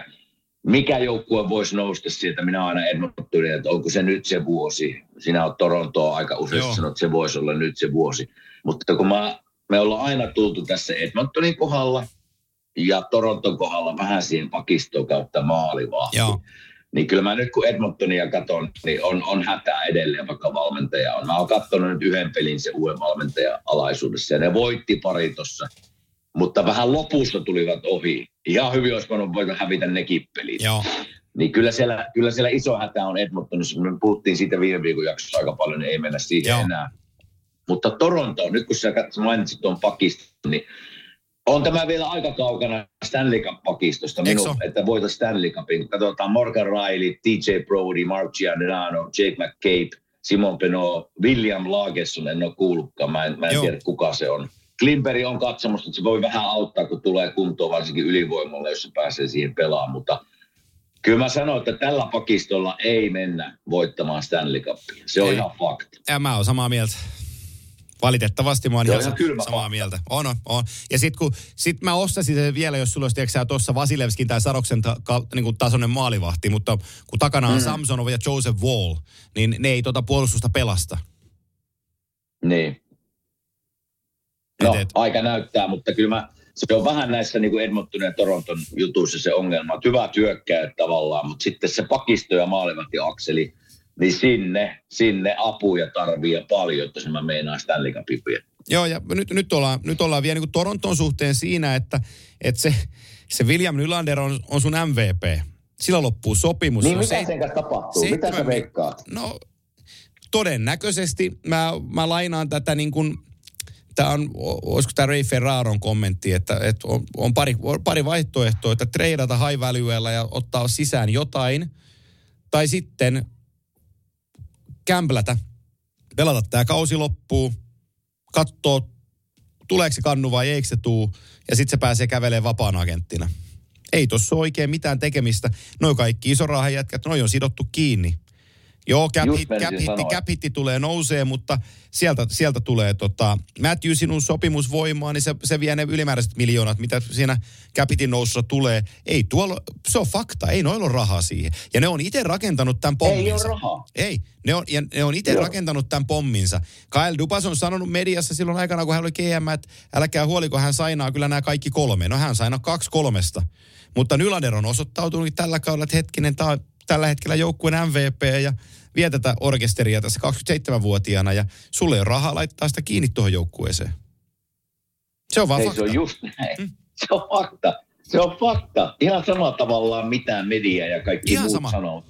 mikä joukkue voisi nousta sieltä, minä aina Edmontonin, että onko se nyt se vuosi. Sinä olet Torontoa aika usein sanonut, että se voisi olla nyt se vuosi. Mutta kun me ollaan aina tultu tässä Edmontonin kohdalla ja Toronton kohdalla vähän siihen pakistoon kautta maalivahti. Niin kyllä mä nyt kun Edmontonia katson, niin on hätää edelleen, vaikka valmentaja on. Mä oon katsonut nyt yhden pelin se uuden valmentajan alaisuudessa ja ne voitti pari tossa. Mutta vähän lopussa tulivat ohi. Ihan hyvin olisi voinut hävitä ne kippelit. Niin kyllä siellä iso hätä on Edmontonissa. Me puhuttiin siitä viime viikon jaksossa aika paljon, niin ei mennä siihen enää. Mutta Toronto, nyt kun sä mainitsit tuon pakiston, niin on tämä vielä aika kaukana Stanley Cup-pakistosta. Että voitaisiin Stanley Cupin. Katsotaan Morgan Rielly, TJ Brody, Mark Giordano, Jake McCabe, Simon Benoit, William Lagesson, en ole kuullutkaan. Mä en tiedä, kuka se on. Klimperi on katsomassa, että se voi vähän auttaa, kun tulee kuntoon, varsinkin ylivoimalla, jos se pääsee siihen pelaamaan. Mutta kyllä mä sanon, että tällä pakistolla ei mennä voittamaan Stanley Cupia. Se on ihan fakta. Ja mä oon samaa mieltä. Valitettavasti mä oon ihan samaa mieltä. On. Ja sit mä ostasin sen vielä, jos sulla olisi tuossa Vasilevskin tai Saroksen tasoinen maalivahti, mutta kun takana on Samsonov ja Joseph Wall, niin ne ei puolustusta pelasta. Niin. No, aika näyttää, mutta kyllä se on vähän näissä Edmontonin ja Toronton jutuissa se ongelma. Hyvä työkkäjä tavallaan, mutta sitten se pakisto ja maalivahti-akseli, niin sinne apuja tarvii paljon, että mä meinaan Stanley Cupia. Joo, ja nyt ollaan vielä Toronton suhteen siinä, että se William Nylander on sun MVP. Sillä loppuu sopimus. Niin mitä sen kanssa tapahtuu? Mitä sä veikkaat? No, todennäköisesti mä lainaan tätä olisiko tämä Ray Ferraron kommentti, että on pari vaihtoehtoa, että treidata high valuella ja ottaa sisään jotain, tai sitten kämplätä, pelata tämä kausi loppuu, katsoo, tuleeko se kannu vai eikö se tuu, ja sitten se pääsee kävelemään vapaan agenttina. Ei tossa ole oikein mitään tekemistä. Noi kaikki isorahajätkät, noi on sidottu kiinni. Joo, cap hitti tulee nousee, mutta sieltä tulee Matthew sinun sopimusvoimaa, niin se vie ne ylimääräiset miljoonat, mitä siinä cap hitin nousussa tulee. Ei tuolla, se on fakta, ei noilla ole rahaa siihen. Ja ne on itse rakentanut tämän pomminsa. Ei ole rahaa. Ei, ne on itse rakentanut tämän pomminsa. Kyle Dubas on sanonut mediassa silloin aikana, kun hän oli GM, että älkää huoliko, hän sainaa kyllä nämä kaikki 3. No hän sainaa 2-3. Mutta Nylander on osoittautunut tällä kaudella, että hetkinen, tämä on tällä hetkellä joukkueen MVP ja vie tätä orkesteria tässä 27-vuotiaana ja sulle ei ole rahaa laittaa sitä kiinni tuohon joukkueeseen. Se on vaan fakta. Se on just näin. Se on fakta. Se on fakta. Ihan sama tavallaan mitä media ja kaikki ihan muut sama sanoo.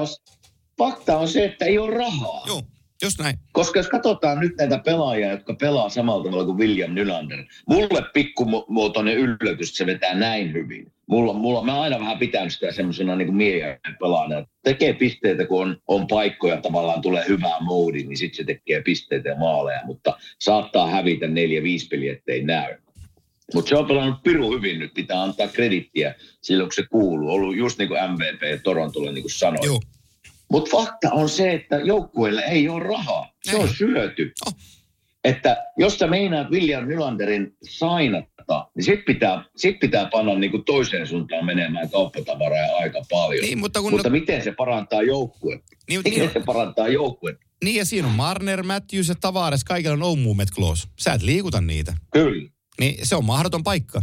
Fakta on se, että ei ole rahaa. Joo, just näin. Koska jos katsotaan nyt näitä pelaajia, jotka pelaa samalla tavalla kuin William Nylander. Mulle pikkumuotoinen yllätys, että se vetää näin hyvin. Mä oon aina vähän pitänyt sitä semmoisena niin kuin miehiä pelaajana. Tekee pisteitä, kun on paikkoja, tavallaan tulee hyvää moodi, niin sitten se tekee pisteitä ja maaleja. Mutta saattaa hävitä 4-5 peliä, ettei näy. Mutta se on pelannut pirun hyvin nyt, pitää antaa kredittiä silloin, kun se kuuluu. Ollut just niin kuin MVP Torontolle, niin kuin sanoin. Joo. Mutta fakta on se, että joukkueelle ei ole rahaa. Se on syöty. Oh. Että jos sä meinaat William Nylanderin sainata, niin sit pitää panna niinku toiseen suuntaan menemään kauppatavaraa ja aika paljon. Niin, mutta miten se parantaa joukkuetta? Miten se parantaa joukkuetta? Niin ja siinä on Marner, Matthews ja Tavares, kaikilla on no movement clause. Sä et liikuta niitä. Kyllä. Niin se on mahdoton paikka.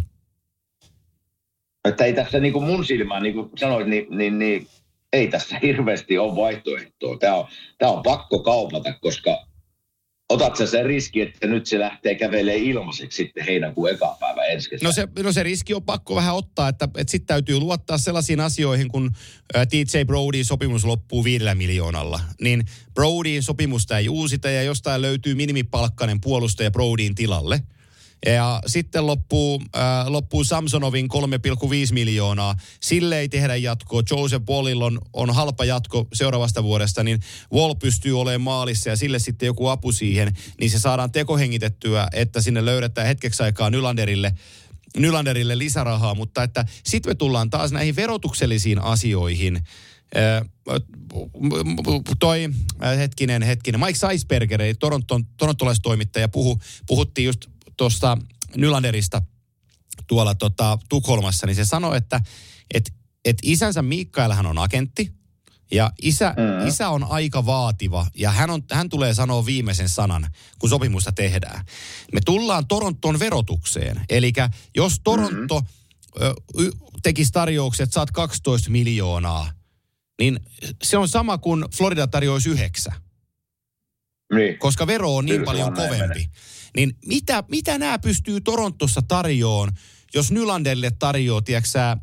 Että ei tässä niinku mun silmään, niin kuin sanoit, niin ei tässä hirveästi ole vaihtoehtoa. Tää on pakko kaupata, koska otat sä sen riski, että nyt se lähtee kävelemään ilmaiseksi sitten heinäkuun eka päivä ensi kesänä? No se riski on pakko vähän ottaa, että sitten täytyy luottaa sellaisiin asioihin, kun TJ Brodyn sopimus loppuu 5 miljoonalla. Niin Brodyn sopimusta ei uusita ja jostain löytyy minimipalkkainen puolustaja Brodyn tilalle. Ja sitten loppuu Samsonovin 3,5 miljoonaa. Sille ei tehdä jatkoa. Joseph Wallilla on halpa jatko seuraavasta vuodesta, niin Wall pystyy olemaan maalissa ja sille sitten joku apu siihen. Niin se saadaan tekohengitettyä, että sinne löydetään hetkeksi aikaa Nylanderille lisärahaa. Mutta että sitten me tullaan taas näihin verotuksellisiin asioihin. Hetkinen. Mike Seisberger, torontolaistoimittaja, puhuttiin just tuosta Nylanderista tuolla Tukholmassa, niin se sanoi, että isänsä Mikaelhan on agentti ja isä on aika vaativa ja hän tulee sanoa viimeisen sanan, kun sopimusta tehdään. Me tullaan Toronton verotukseen, eli jos Toronto tekisi tarjoukset, että saat 12 miljoonaa, niin se on sama kuin Florida tarjoisi 9. Niin. Koska vero on niin paljon kovempi. Niin mitä nämä pystyy Torontossa tarjoamaan, jos Nylanderille tarjoaa, tiedätkö sä,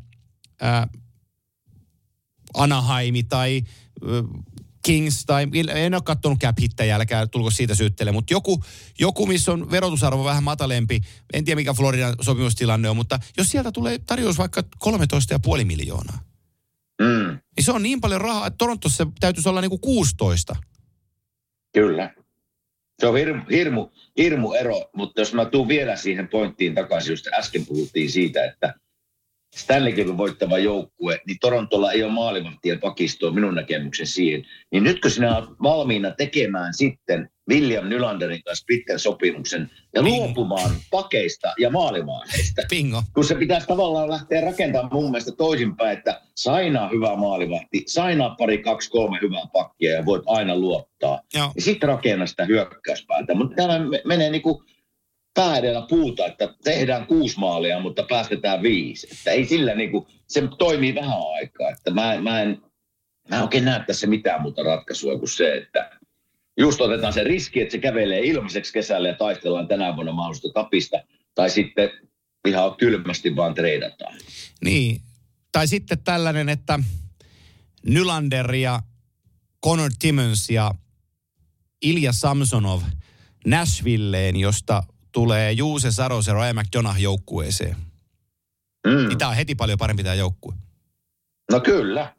Anaheimi tai Kings, tai en ole katsonut cap-hittäjä, älkää tulko siitä syyttelemään, mutta joku, missä on verotusarvo vähän matalempi, en tiedä mikä Floridan sopimustilanne on, mutta jos sieltä tulee tarjous vaikka 13,5 miljoonaa, niin se on niin paljon rahaa, että Torontossa täytyisi olla niinku 16. Kyllä. Se on hirmu ero, mutta jos mä tuun vielä siihen pointtiin takaisin, just äsken puhuttiin siitä, että Stanley Cupin voittava joukkue, niin Torontolla ei ole maalivahtia pakistoa minun näkemyksen siihen. Niin nytkö sinä olet valmiina tekemään sitten William Nylanderin kanssa pitkän sopimuksen ja luopumaan pakeista ja maalivahdeista? Bingo. Kun se pitäisi tavallaan lähteä rakentamaan mun mielestä toisinpäin, että sainaa hyvä maalivahti, sainaa 2-3 hyvää pakkia ja voit aina luottaa. Ja sitten rakenna sitä hyökkäyspäätä. Mutta täällä menee niinku pää edellä puuta, että tehdään 6 maalia, mutta päästetään 5. Että ei sillä niinku, se toimii vähän aikaa. Että mä en oikein näe tässä mitään muuta ratkaisua kuin se, että just otetaan se riski, että se kävelee ilmaiseksi kesällä ja taistellaan tänä vuonna mahdollista kapista. Tai sitten ihan kylmästi vaan treidataan. Niin, tai sitten tällainen, että Nylander ja Connor Timmons ja Ilja Samsonov Nashvilleen, josta tulee Juuse Saros ja Ryan McDonough joukkueeseen. Niin tämä on heti paljon parempi tämä joukkue. No kyllä.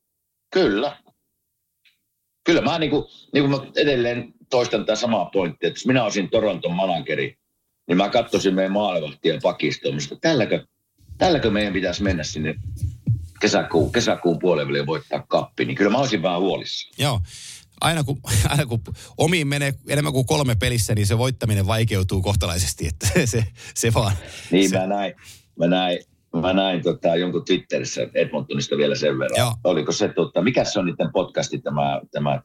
Kyllä mä niin kuin mä edelleen toistan tämä samaa pointtia, että jos minä olisin Toronton manageri, niin mä katsoisin meidän maalivahtia pakistoon. Tälläkö meidän pitäisi mennä sinne kesäkuun puolelle voittaa kappi, niin kyllä mä olisin vähän huolissa. Joo. Aina kun omiin menee enemmän kuin 3 pelissä, niin se voittaminen vaikeutuu kohtalaisesti, että se vaan. Niin mä näin jonkun Twitterissä Edmontonista vielä sen verran. Joo. Oliko se, mikä se on niiden podcasti tämä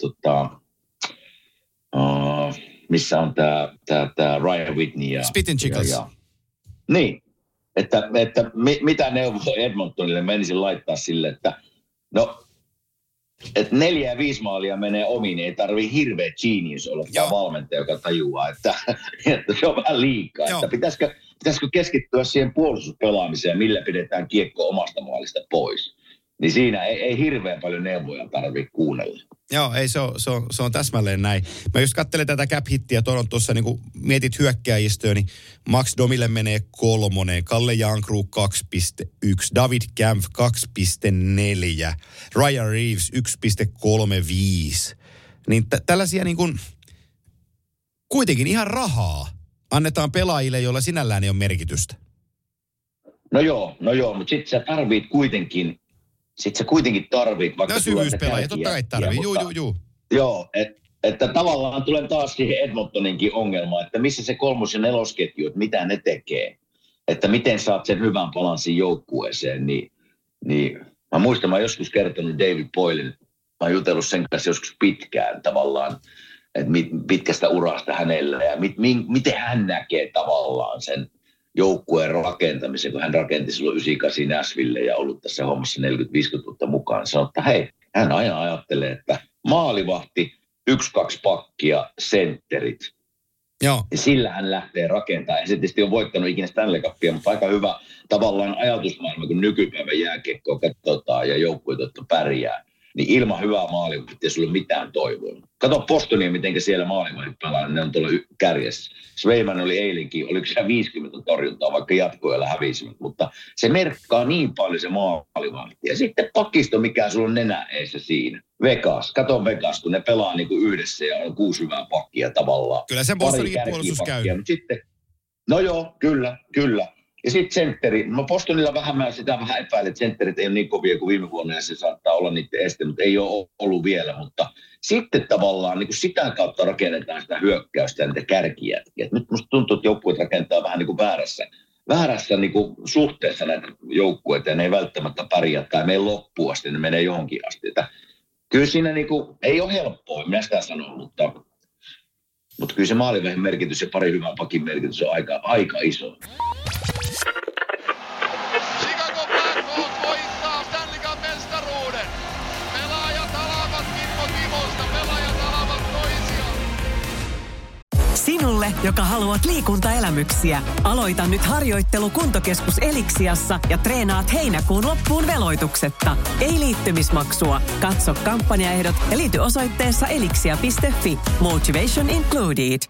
missä on tämä Ryan Whitney ja Spittin Chicklets. Niin, että mitä neuvoa Edmontonille menisin laittaa sille, että no, että 4 ja 5 maalia menee omiin, niin ei tarvitse hirveä genius olla tämä valmentaja, joka tajuaa, että se on vähän liikaa. Että pitäisikö keskittyä siihen puolustuspelaamiseen, millä pidetään kiekko omasta maalista pois. Niin siinä ei hirveän paljon neuvoja tarvitse kuunnella. Joo, ei se on täsmälleen näin. Mä just katselen tätä cap-hittiä tuossa, niin kun mietit hyökkääjistöä, niin Max Domille menee 3, Kalle Jankru 2,1, David Kampf 2,4, Ryan Reeves 1,35. Niin tällaisia niin kuin kuitenkin ihan rahaa annetaan pelaajille, joilla sinällään ei ole merkitystä. No joo, mutta sit sä tarvit kuitenkin. Sitten sä kuitenkin tarvit, vaikka... No syvyyspelaajia, totta kai tarvii, juu. Joo, että tavallaan tulen taas siihen Edmontoninkin ongelmaan, että missä se 3. ja 4. ketju, että mitä ne tekee. Että miten saat sen hyvän balanssin joukkueeseen, niin mä muistan, mä oon joskus kertonut David Boylin, mä oon jutellut sen kanssa joskus pitkään tavallaan, että pitkästä urasta hänellä ja miten hän näkee tavallaan sen joukkueen rakentamisen, kun hän rakenti silloin 98 Nashville ja ollut tässä hommassa 40-50 vuotta mukaan. Sanoi, että hei, hän aina ajattelee, että maalivahti, 1-2 pakkia, sentterit. Joo. Ja sillä hän lähtee rakentamaan. Ja se tietysti on voittanut ikinä Stanley Cupia, mutta aika hyvä tavallaan ajatusmaailma, kun nykypäivän jääkiekkoa katsotaan ja joukkueet pärjää. Niin ilman hyvää maalivahtia ei sulla ole mitään toivoa. Kato Bostonia, miten siellä maalivahdit pelaa, ne on tuolla kärjessä. Sveiman oli eilenkin, oliko siellä 50 torjuntaa, vaikka jatkoilla hävisivät, mutta se merkkaa niin paljon se maalivahti. Ja sitten pakisto, mikä sulla on nenäeessä siinä. Vegas, kato Vegas, kun ne pelaa niinku yhdessä ja on 6 hyvää pakkia tavallaan. Kyllä sen Bostoninkin puolustus käy. Sitten, no joo, kyllä. Ja sitten sentteri, no Bostonilla vähän epäilen, että sentterit ei ole niin kovia kuin viime vuonna ja se saattaa olla niiden este, mutta ei ole ollut vielä. Mutta sitten tavallaan niin kuin sitä kautta rakennetaan sitä hyökkäystä ja niitä kärkiä. Et nyt musta tuntuu, että joukkueet rakentaa vähän niin kuin väärässä niin kuin suhteessa näitä joukkueita ja ne ei välttämättä pärjää tai mene loppuun asti, ne menee johonkin asti. Että kyllä siinä niin kuin, ei ole helppoa, minä sitä sanon, mutta kyllä se maalivahdin merkitys ja pari hyvän pakin merkitys on aika iso. Chicago Blackhawks voittaa Stanley Cup -mestaruuden. Pelaajat alavat Kimmo Timosta, pelaajat alavat toisiaan. Sinulle, joka haluat liikuntaelämyksiä, aloita nyt harjoittelu Kuntokeskus Elixiassa ja treenaat heinäkuun loppuun veloituksetta. Ei liittymismaksua. Katso kampanjaehdot ja liity osoitteessa elixia.fi. Motivation included.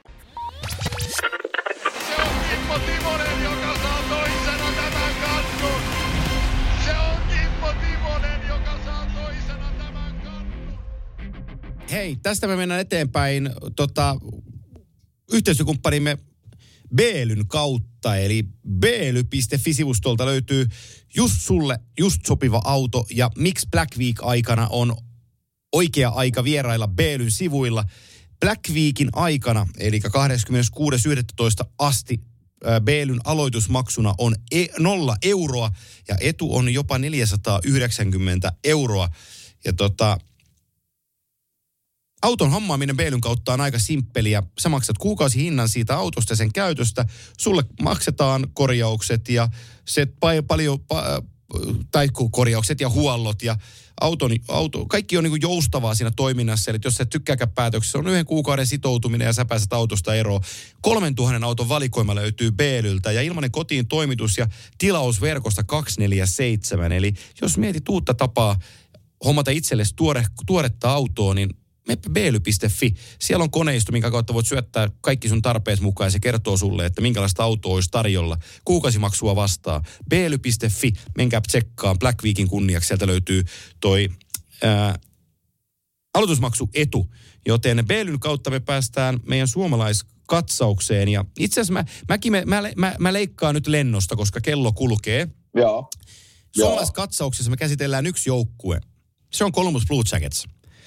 Se on Kimmo Timonen, joka saa toisena tämän kannun. Se on Kimmo Timonen, joka saa toisena tämän kannun. Hei, tästä me mennään eteenpäin yhteistyökumppanimme Beelyn kautta, eli beely.fi-sivustolta löytyy just sulle just sopiva auto, ja miksi Black Week-aikana on oikea aika vierailla Beelyn sivuilla. Black Weekin aikana, eli 26.11. asti, Beelyn aloitusmaksuna on 0 euroa, ja etu on jopa 490 euroa. Ja auton hommaaminen Beelyn kautta on aika simppeliä. Sä maksat kuukausihinnan siitä autosta ja sen käytöstä. Sulle maksetaan korjaukset ja korjaukset ja huollot ja auto, kaikki on niin kuin joustavaa siinä toiminnassa. Eli jos sä tykkääkään päätöksessä, on 1 kuukauden sitoutuminen ja sä pääset autosta eroon. 3000 auton valikoima löytyy Beelyltä ja ilmainen kotiin toimitus ja tilausverkosta 247. Eli jos mietit uutta tapaa hommata itsellesi tuoretta autoa, niin meppä beely.fi. Siellä on koneisto, minkä kautta voit syöttää kaikki sun tarpeesi mukaan ja se kertoo sulle, että minkälaista autoa olisi tarjolla. Kuukausimaksua vastaa. beely.fi. Menkää tsekkaan. Black Weekin kunniaksi sieltä löytyy toi aloitusmaksuetu. Joten Beelyn kautta me päästään meidän suomalaiskatsaukseen. Ja itse asiassa mä leikkaan nyt lennosta, koska kello kulkee. Joo. Suomalaiskatsauksessa me käsitellään yksi joukkue. Se on Columbus Blue Jackets.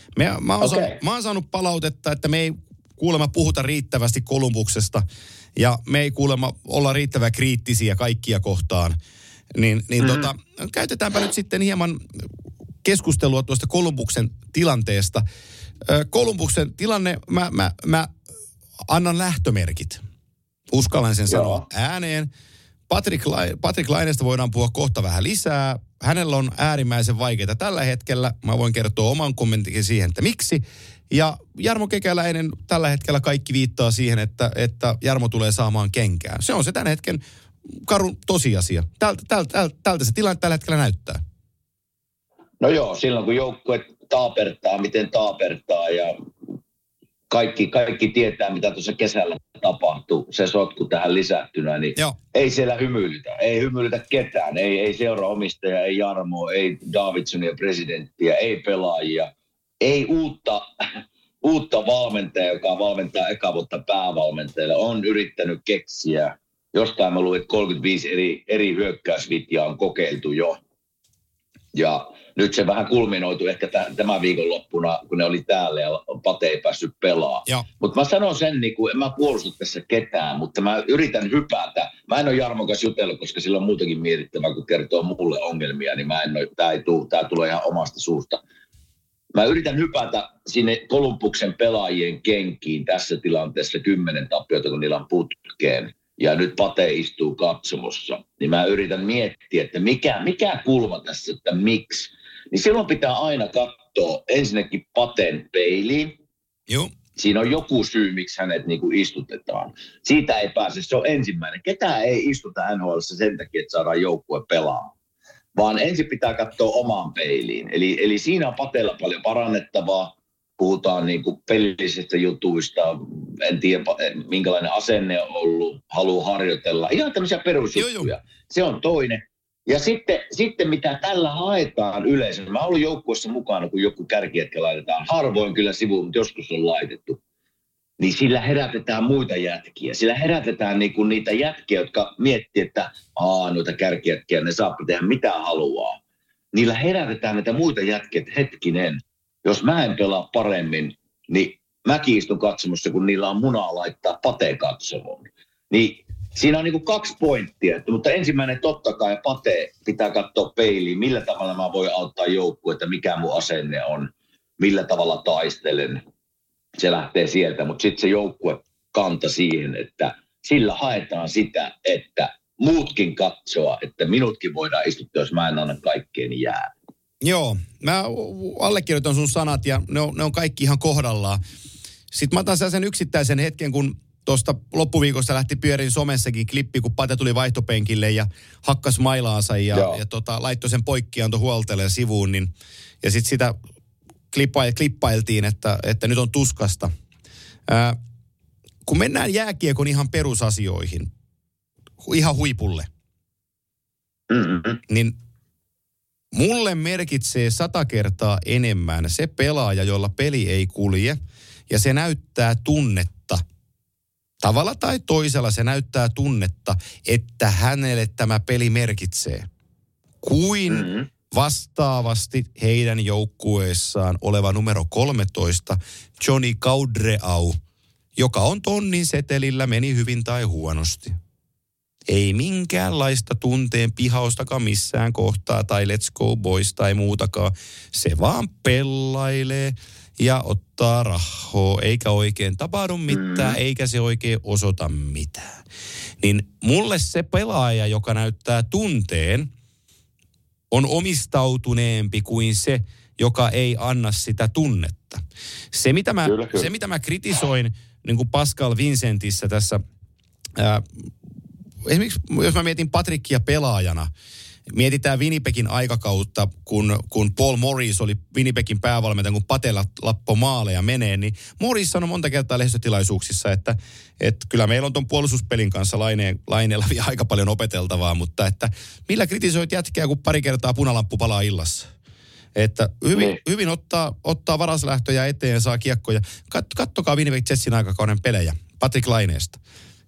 Mä oon saanut palautetta, että me ei kuulemma puhuta riittävästi Columbuksesta ja me ei kuulemma olla riittävän kriittisiä kaikkia kohtaan. Käytetäänpä nyt sitten hieman keskustelua tuosta Columbuksen tilanteesta. Columbuksen tilanne, mä annan lähtömerkit. Uskallan sen sanoa ääneen. Patrick Laineesta voidaan puhua kohta vähän lisää. Hänellä on äärimmäisen vaikeaa tällä hetkellä. Mä voin kertoa oman kommentin siihen, että miksi. Ja Jarmo Kekäläinen tällä hetkellä kaikki viittaa siihen, että Jarmo tulee saamaan kenkään. Se on se tämän hetken karun tosiasia. Tältä se tilanne tällä hetkellä näyttää. No joo, silloin kun joukkue taapertaa, miten taapertaa ja kaikki tietää, mitä tuossa kesällä tapahtuu, se sotku tähän lisättynä, niin ei siellä hymyilytä. Ei hymyilytä ketään. Ei seuraomistaja, ei Jarmo, ei Davidsonia presidenttiä, ei pelaajia. Ei uutta valmentajaa, joka valmentaa eka vuotta päävalmentajalle. On yrittänyt keksiä. Jostain mä luin, että 35 eri hyökkäysvitjaa on kokeiltu jo. Ja nyt se vähän kulminoitu ehkä tämän viikonloppuna, kun ne oli täällä ja Pate ei päässyt pelaamaan. Mutta mä sanon sen, niin kuin, en mä puolusta tässä ketään, mutta mä yritän hypätä. Mä en ole Jarmon kanssa jutellut, koska sillä on muutakin mietittävää, kun kertoo mulle ongelmia, niin tää tulee ihan omasta suusta. Mä yritän hypätä sinne Columbuksen pelaajien kenkiin tässä tilanteessa 10 tappiota, kun niillä on putkeen. Ja nyt Pate istuu katsomossa. Niin mä yritän miettiä, että mikä kulma tässä, että miksi. Niin silloin pitää aina katsoa ensinnäkin Paten peiliin. Joo. Siinä on joku syy, miksi hänet niin kuin istutetaan. Siitä ei pääse, se on ensimmäinen. Ketään ei istuta NHL:ssä sen takia, että saadaan joukkue pelaamaan. Vaan ensin pitää katsoa omaan peiliin. Eli siinä on Patella paljon parannettavaa. Puhutaan niin kuin pelillisistä jutuista, en tiedä minkälainen asenne on ollut, haluaa harjoitella. Ihan tämmöisiä perusjuttuja. Se on toinen. Ja sitten mitä tällä haetaan yleensä. Mä olen joukkueessa mukana, kun joku kärkijätkä laitetaan. Harvoin kyllä sivuun, mutta joskus on laitettu. Niin sillä herätetään muita jätkiä. Sillä herätetään niinku niitä jätkiä, jotka miettii, että noita kärkijätkiä, ne saa tehdä mitä haluaa. Niillä herätetään näitä muita jätkiä, että hetkinen. Jos mä en pelaa paremmin, niin mäkin istun katsomossa, kun niillä on munaa laittaa Pate katsomoon. Niin siinä on niinku 2 pointtia. Mutta ensimmäinen totta kai Pate pitää katsoa peiliin, millä tavalla mä voin auttaa joukkuetta, mikä mun asenne on, millä tavalla taistelen. Se lähtee sieltä, mutta sitten se joukkue kanta siihen, että sillä haetaan sitä, että muutkin katsoa, että minutkin voidaan istuttaa, jos mä en anna kaikkeen jää. Joo, mä allekirjoitan sun sanat ja ne on kaikki ihan kohdallaan. Sitten mä otan sen yksittäisen hetken, kun tuosta loppuviikosta lähti pyörin somessakin klippi, kun Pate tuli vaihtopenkille ja hakkas mailaansa ja laittoi sen poikkianto huoltelee sivuun. Niin, ja sitten sitä klippailtiin, että nyt on tuskasta. Kun mennään jääkiekon ihan perusasioihin, ihan huipulle, niin mulle merkitsee 100 kertaa enemmän se pelaaja, jolla peli ei kulje, ja se näyttää tunnetta. Tavalla tai toisella se näyttää tunnetta, että hänelle tämä peli merkitsee. Kuin vastaavasti heidän joukkueessaan oleva numero 13, Johnny Gaudreau, joka on tonnin setelillä, meni hyvin tai huonosti. Ei minkäänlaista tunteen pihaustakaan missään kohtaa tai let's go boys tai muutakaan. Se vaan pellailee ja ottaa rahoa, eikä oikein tapahdu mitään, eikä se oikein osoita mitään. Niin mulle se pelaaja, joka näyttää tunteen, on omistautuneempi kuin se, joka ei anna sitä tunnetta. Se, mitä mä kritisoin niin kuin Pascal Vincentissä tässä, esimerkiksi jos mä mietin Patrickia pelaajana, mietitään Winnipegin aikakautta, kun Paul Morris oli Winnipegin päävalmentaja, kun Patella lappoi maaleja menee, niin Morris sanoi monta kertaa lehdistötilaisuuksissa, että kyllä meillä on ton puolustuspelin kanssa Laineella vielä aika paljon opeteltavaa, mutta että millä kritisoit jätkää, kun pari kertaa punalamppu palaa illassa. Että hyvin ottaa varaslähtöjä eteen ja saa kiekkoja. Kattokaa Winnipeg Jetsin aikakauden pelejä Patrick Laineesta.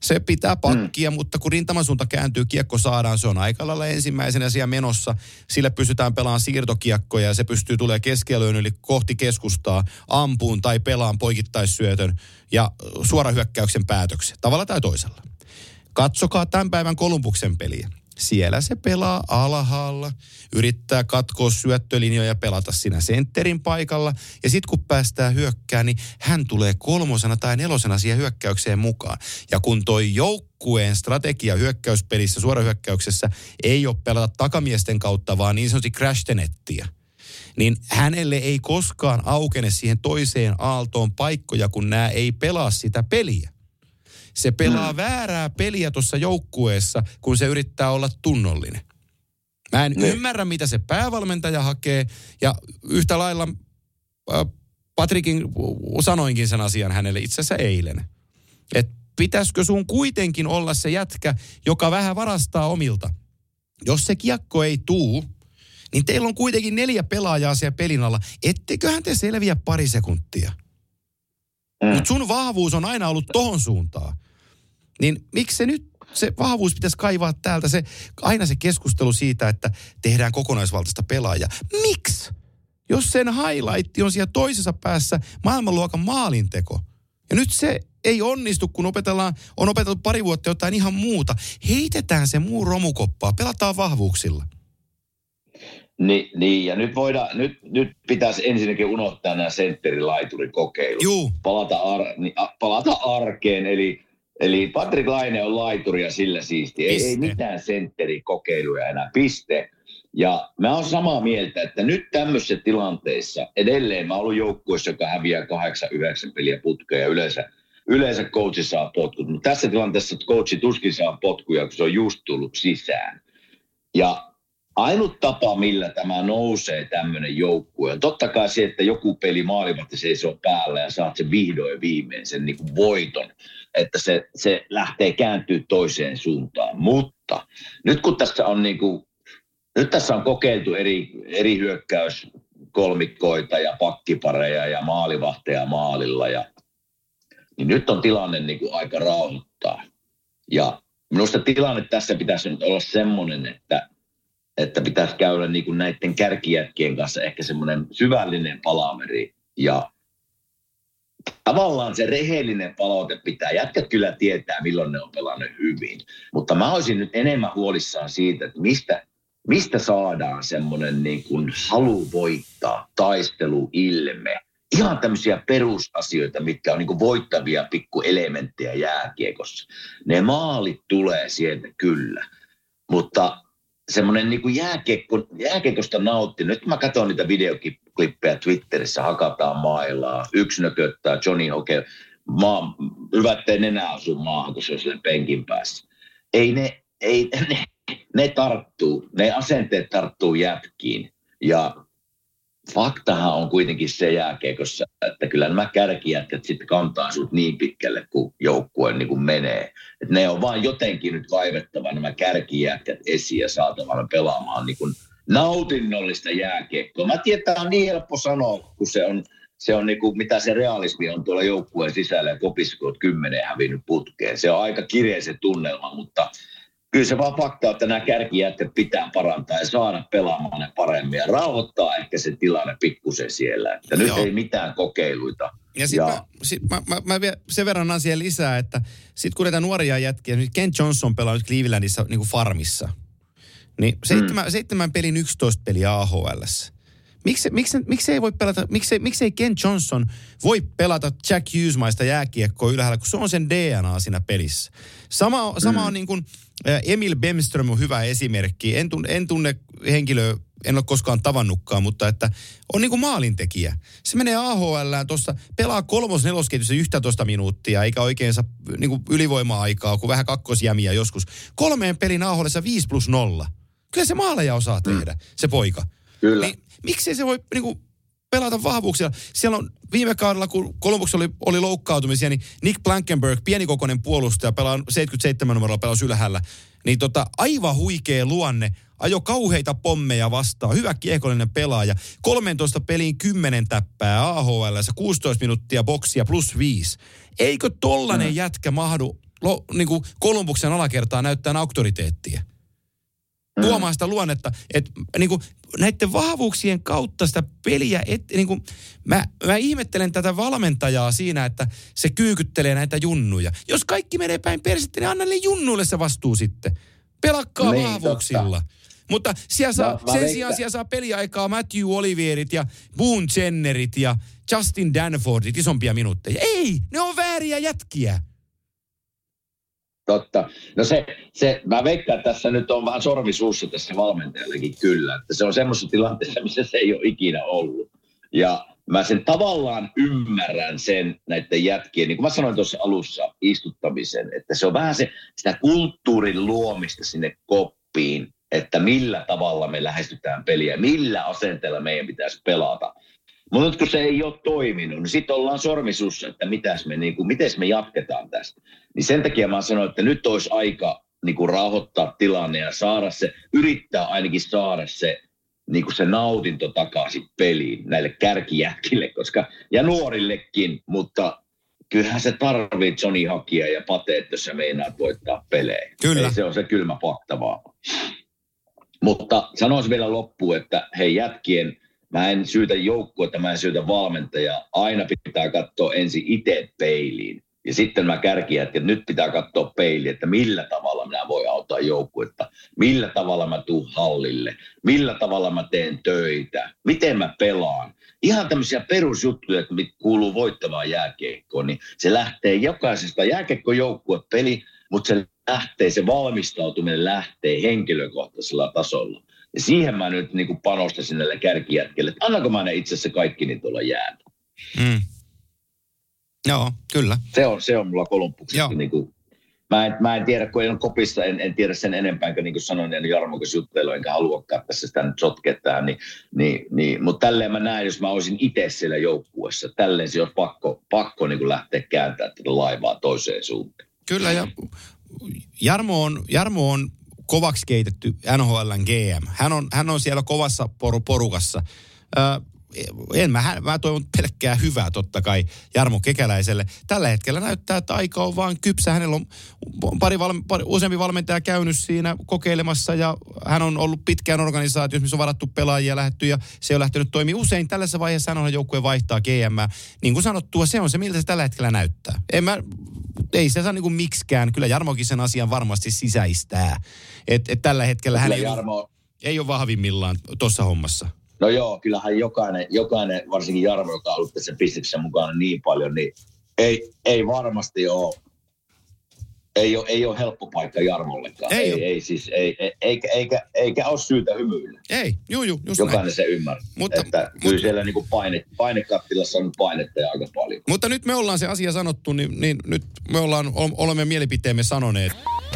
Se pitää pakkia, mutta kun rintamasuunta kääntyy, kiekko saadaan, se on aika lailla ensimmäisenä siellä menossa. Sille pystytään pelaamaan siirtokiekkoja ja se pystyy tulemaan keskialueen yli kohti keskustaa, ampuun tai pelaan poikittaissyötön ja suorahyökkäyksen päätöksen, tavalla tai toisella. Katsokaa tämän päivän Kolumbuksen peliä. Siellä se pelaa alhaalla, yrittää katkoa syöttölinjoja ja pelata siinä sentterin paikalla. Ja sitten kun päästään hyökkään, niin hän tulee 3. tai 4. siihen hyökkäykseen mukaan. Ja kun toi joukkueen strategia hyökkäyspelissä, suorahyökkäyksessä ei ole pelata takamiesten kautta, vaan niin sanotusti crash-nettiä, niin hänelle ei koskaan aukene siihen toiseen aaltoon paikkoja, kun nämä ei pelaa sitä peliä. Se pelaa väärää peliä tuossa joukkueessa, kun se yrittää olla tunnollinen. Mä en ymmärrä, mitä se päävalmentaja hakee. Ja yhtä lailla Patrikin sanoinkin sen asian hänelle itse asiassa eilen. Että pitäisikö sun kuitenkin olla se jätkä, joka vähän varastaa omilta. Jos se kiekko ei tuu, niin teillä on kuitenkin 4 pelaajaa siellä pelin alla. Etteiköhän te selviä pari sekuntia. Mutta sun vahvuus on aina ollut tohon suuntaan. Niin miksi se nyt, se vahvuus pitäisi kaivaa täältä, aina se keskustelu siitä, että tehdään kokonaisvaltaista pelaajaa. Miksi? Jos sen highlight on siellä toisessa päässä maailmanluokan maalinteko. Ja nyt se ei onnistu, kun on opeteltu pari vuotta jotain ihan muuta. Heitetään se muu romukoppaa, pelataan vahvuuksilla. Niin, ja nyt pitäisi ensinnäkin unohtaa nämä sentterilaituri-kokeilut. Juu. Palata arkeen, eli Patrik Laine on laituri ja sillä siisti. Ei mitään sentterikokeiluja enää, piste. Ja mä oon samaa mieltä, että nyt tämmöisissä tilanteissa edelleen mä oon ollut joukkueessa, joka häviää 8-9 peliä putkeen ja yleensä coachi saa potkut. Mutta tässä tilanteessa coachi tuskin saa potkuja, kun se on just tullut sisään. Ja ainut tapa, millä tämä nousee tämmöinen joukkue, on totta kai se, että joku peli maalivahti seisoo päällä ja saat sen vihdoin viimein sen niin kuin voiton, että se lähtee kääntyä toiseen suuntaan. Mutta nyt kun tässä on nyt tässä on kokeiltu eri hyökkäyskolmikkoita ja pakkipareja ja maalivahteja maalilla, niin nyt on tilanne niin kuin aika rauhoittaa. Ja minusta tilanne tässä pitäisi nyt olla semmoinen, että pitäisi käydä niin kuin näiden kärkijätkien kanssa ehkä semmoinen syvällinen palaveri. Ja tavallaan se rehellinen palaute pitää. Jätkät kyllä tietää, milloin ne on pelannut hyvin. Mutta mä olisin nyt enemmän huolissaan siitä, että mistä saadaan semmoinen niin kuin halu voittaa, taisteluilme. Ihan tämmöisiä perusasioita, mitkä on niin kuin voittavia pikkuelementtejä jääkiekossa. Ne maalit tulee sieltä kyllä, mutta semmoinen niin kuin jääkiekosta nauttinut. Nyt mä katson niitä videoklippejä Twitterissä, hakataan mailaa, yksi nököttää, Johnny Hoke, hyvä, ettei nenä asu maahan, kun se on siellä penkin päässä. Ne tarttuu, ne asenteet tarttuu jätkiin. Ja faktahan on kuitenkin se jääkiekossa, että kyllä nämä kärkijätkät sitten kantaa sut niin pitkälle, kun joukkue niin kuin menee. Et ne on vaan jotenkin nyt vaivettava nämä kärkijätkät esiin ja saatavana pelaamaan niin kuin nautinnollista jääkiekkoa. Mä tiedän, että on niin helppo sanoa, kun se on niin kuin, mitä se realismi on tuolla joukkueen sisällä ja kopissa, kun 10 hävinnyt putkeen. Se on aika kireä se tunnelma, mutta kyllä se vaan fakta, että nämä kärkijätkät pitää parantaa ja saada pelaamaan ne paremmin ja rauhoittaa ehkä se tilanne pikkusen siellä. Että nyt ei mitään kokeiluita. Ja sitten mä vielä sen verran annan siihen lisää, että sitten kun näitä nuoria jätkiä, Ken Johnson pelaa nyt Clevelandissa niin kuin farmissa, niin 7 pelin 11 peliä AHL:ssä. Miksi ei voi pelata, miksi ei Ken Johnson voi pelata Jack Hughes-maista jääkiekkoa ylhäällä, kun se on sen DNA siinä pelissä. Sama on niin kuin Emil Bemström on hyvä esimerkki. En tunne henkilöä, en ole koskaan tavannutkaan, mutta että on niin kuin maalintekijä. Se menee AHL:ään tuossa, pelaa 3-4 11 minuuttia, eikä oikein saa niin kuin ylivoima-aikaa, kun vähän kakkosjämiä joskus. 3 pelin AHL:ssä 5+0. Kyllä se maaleja osaa tehdä, se poika. Kyllä. Niin, miksei se voi niinku pelata vahvuuksia? Siellä on viime kaudella, kun Columbus oli loukkaantumisia, niin Nick Blankenberg, pienikokoinen puolustaja, pelaa 77 numerolla, pelaa ylhäällä. Niin aivan huikea luonne, ajo kauheita pommeja vastaan, hyvä kiekollinen pelaaja. 13 peliin 10 täppää AHL:ssä, 16 minuuttia boksia +5. Eikö tollanen jätkä mahdu niin kuin Kolumbuksen alakertaa näyttää auktoriteettia. Tuomaan sitä luonnetta, että niin kuin näiden vahvuuksien kautta sitä peliä, niin kuin, mä ihmettelen tätä valmentajaa siinä, että se kyykyttelee näitä junnuja. Jos kaikki menee päin persettä, niin anna niille junnuille se vastuu sitten. Pelakkaa niin, vahvuuksilla. Totta. Mutta sijaan siellä saa peliaikaa Matthew Olivierit ja Boone Jennerit ja Justin Danfordit isompia minuutteja. Ei, ne on vääriä jätkiä. Totta. No mä veikkaan, että tässä nyt on vähän sormisuussa tässä valmentajallekin kyllä. Että se on semmoisessa tilanteessa, missä se ei ole ikinä ollut. Ja mä sen tavallaan ymmärrän sen näiden jätkien, niin kuin mä sanoin tuossa alussa istuttamisen, että se on vähän sitä kulttuurin luomista sinne koppiin, että millä tavalla me lähestytään peliä, millä asenteella meidän pitäisi pelata. Mutta nyt kun se ei ole toiminut, niin sitten ollaan sormisussa, että miten me jatketaan tästä. Niin sen takia mä sanon, että nyt olisi aika rauhoittaa tilanne ja yrittää ainakin saada se nautinto takaisin peliin näille kärkijätkille, ja nuorillekin, mutta kyllähän se tarvitsee Johnny Hakia ja Pateet, jos sä meinaat voittaa pelejä. Kyllä. Ei, se on se kylmä fakta vaan. Mutta sanoisin vielä loppuun, että hei jätkien, mä en syytä joukkuetta, mä en syytä valmentajaa. Aina pitää katsoa ensin itse peiliin. Ja sitten mä kärkijät, että nyt pitää katsoa peiliin, että millä tavalla minä voin auttaa joukkuetta. Millä tavalla mä tuun hallille. Millä tavalla mä teen töitä. Miten mä pelaan. Ihan tämmöisiä perusjuttuja, että kuuluu voittavaan jääkiekkoon. Niin se lähtee jokaisesta jääkiekkojoukkuepeli, mutta se valmistautuminen lähtee henkilökohtaisella tasolla. Ja siihen mä nyt panostasin näille kärkijätkille, että annanko mä ne itse asiassa kaikki niin tuolla jäällä. Joo, kyllä. Se on mulla Kolumbuksesta. Mä en tiedä, kun en ole kopissa, en tiedä sen enempää, niin kuin sanoin, en Jarmo kanssa juttelu, enkä haluakaan tässä sitä nyt sotkettaa. Mutta tälleen mä näen, jos mä olisin itse siellä joukkuessa, tälleen se olisi pakko lähteä kääntämään tätä laivaa toiseen suuntaan. Kyllä, ja Jarmo on kovaksi keitetty NHL:n GM. Hän on siellä kovassa porukassa. Mä toivon pelkkää hyvää totta kai Jarmo Kekäläiselle. Tällä hetkellä näyttää, että aika on vaan kypsä. Hänellä on useampi valmentaja käynyt siinä kokeilemassa ja hän on ollut pitkään organisaatiossa, missä on varattu pelaajia lähdetty ja se on lähtenyt toimimaan. Usein tällaisessa vaiheessa hän on joukkue vaihtaa GM. Niin kuin sanottua, se on se, miltä se tällä hetkellä näyttää. Ei se saa miksikään. Kyllä Jarmokin sen asian varmasti sisäistää. Et tällä hetkellä hän ei ole vahvimmillaan tuossa hommassa. No joo, kyllähän jokainen, varsinkin Jarmo, joka on ollut tässä pisteksessä mukana niin paljon, niin ei varmasti ole, ei ole helppo paikka Jarmollekaan. Eikä ole syytä hymyillä. Ei, just jokainen näin. Se ymmärtää. Että kyllä siellä painekattilassa on painetta ja aika paljon. Mutta nyt me ollaan se asia sanottu, niin nyt me olemme mielipiteemme sanoneet.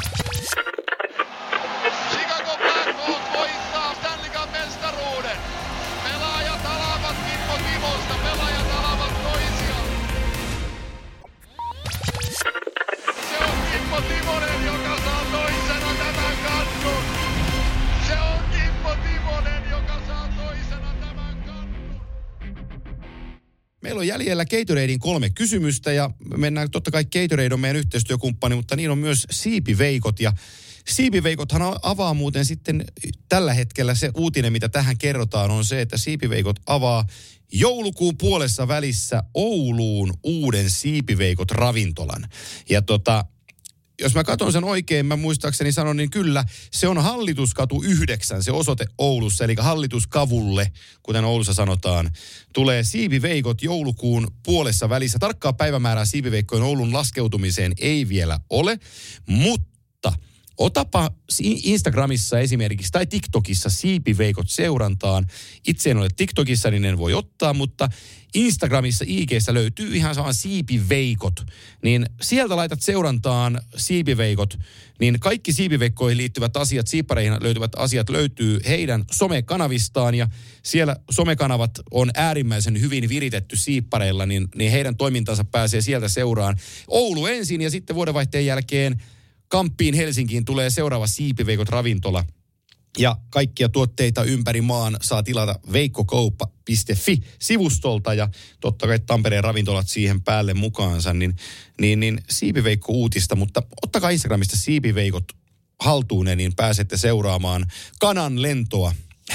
Meillä on jäljellä Gatoraden 3 kysymystä ja mennään, totta kai Gatorade on meidän yhteistyökumppani, mutta niin on myös Siipiveikot ja Siipiveikothan avaa muuten sitten tällä hetkellä se uutinen, mitä tähän kerrotaan, on se, että Siipiveikot avaa joulukuun puolessa välissä Ouluun uuden Siipiveikot ravintolan. Ja jos mä katson sen oikein, mä muistaakseni sanon, niin kyllä, se on Hallituskatu 9, se osoite Oulussa, eli Hallituskavulle, kuten Oulussa sanotaan, tulee Siipiveikot joulukuun puolessa välissä. Tarkkaa päivämäärää Siipiveikkojen Oulun laskeutumiseen ei vielä ole, mutta otapa Instagramissa esimerkiksi tai TikTokissa Siipiveikot seurantaan. Itse en ole TikTokissa, niin en voi ottaa, mutta Instagramissa IG:ssä löytyy ihan sama Siipiveikot. Niin sieltä laitat seurantaan Siipiveikot, niin kaikki Siipiveikkoihin liittyvät asiat, siippareihin löytyvät asiat löytyy heidän somekanavistaan. Ja siellä somekanavat on äärimmäisen hyvin viritetty siippareilla, niin heidän toimintansa pääsee sieltä seuraan. Oulu ensin ja sitten vuodenvaihteen jälkeen Kamppiin Helsinkiin tulee seuraava Siipiveikot ravintola. Ja kaikkia tuotteita ympäri maan saa tilata veikkokauppa.fi-sivustolta ja totta kai Tampereen ravintolat siihen päälle mukaansa. Niin Siipiveikko uutista, mutta ottakaa Instagramista Siipiveikot haltuunne, niin pääsette seuraamaan kanan lentoa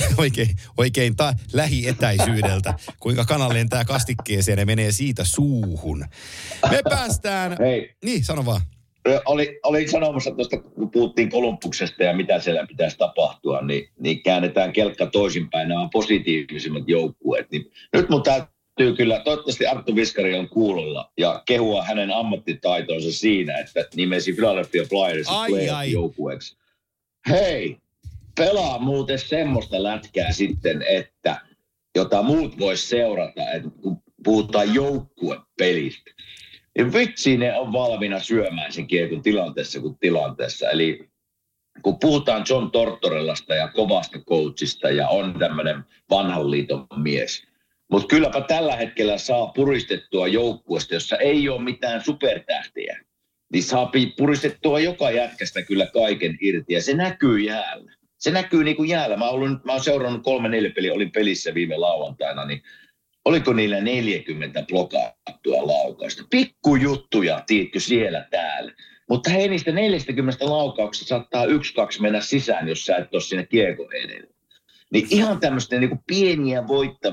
oikein lähietäisyydeltä, kuinka kana lentää kastikkeeseen ja menee siitä suuhun. Me päästään... Hei. Niin, sano vaan. Olin sanomassa tuosta, kun puhuttiin Kolumbuksesta ja mitä siellä pitäisi tapahtua, niin käännetään kelkka toisinpäin. Nämä on positiivisimmat joukkueet. Niin nyt mun täytyy kyllä, toivottavasti Arttu Viskari on kuulolla ja kehua hänen ammattitaitonsa siinä, että nimesi Philadelphia Flyers joukkueeksi. Hei, pelaa muuten semmoista lätkää sitten, että jota muut vois seurata, että kun puhutaan joukkuepelistä. Ja vitsi, ne on valmiina syömään sen kiekon tilanteessa kuin tilanteessa. Eli kun puhutaan John Tortorellasta ja kovasta coachista ja on tämmöinen vanhan liiton mies. Mutta kylläpä tällä hetkellä saa puristettua joukkueesta, jossa ei ole mitään supertähtiä. Niin saa puristettua joka jätkästä kyllä kaiken irti ja se näkyy jäällä. Se näkyy niin kuin jäällä. Mä oon seurannut 3-4 peliä, olin pelissä viime lauantaina, niin oliko niillä 40 blokattua laukausta? Pikkujuttuja, tiedätkö, siellä täällä. Mutta hei, niistä 40 laukauksesta saattaa 1-2 mennä sisään, jos sä et ole siinä kiekon edellä. Niin ihan tämmöistä niin kuin pieniä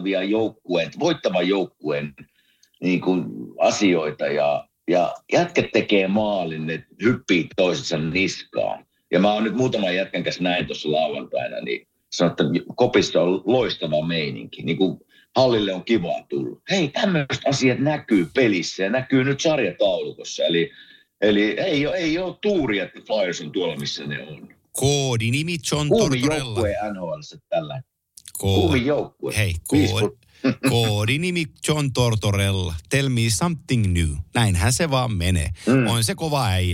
voittavan joukkueen niin kuin asioita ja jätkät tekee maalin, ne hyppii toisensa niskaan. Ja mä oon nyt muutaman jätkän kanssa näin tuossa lauantaina, niin sanon, että kopissa on loistava meininki. Niin kuin hallille on kivaa tullut. Hei, tämmöiset asiat näkyy pelissä ja näkyy nyt sarjataulukossa. Eli ei ole tuuria, että Flyers on tuolla, missä ne on. Koodinimi John Tortorella. Kuumin joukkue NHL:ssä tällä. Kuumin joukkue. Hei, koodinimi John Tortorella. Tell me something new. Näinhän se vaan menee. On se kova äijä.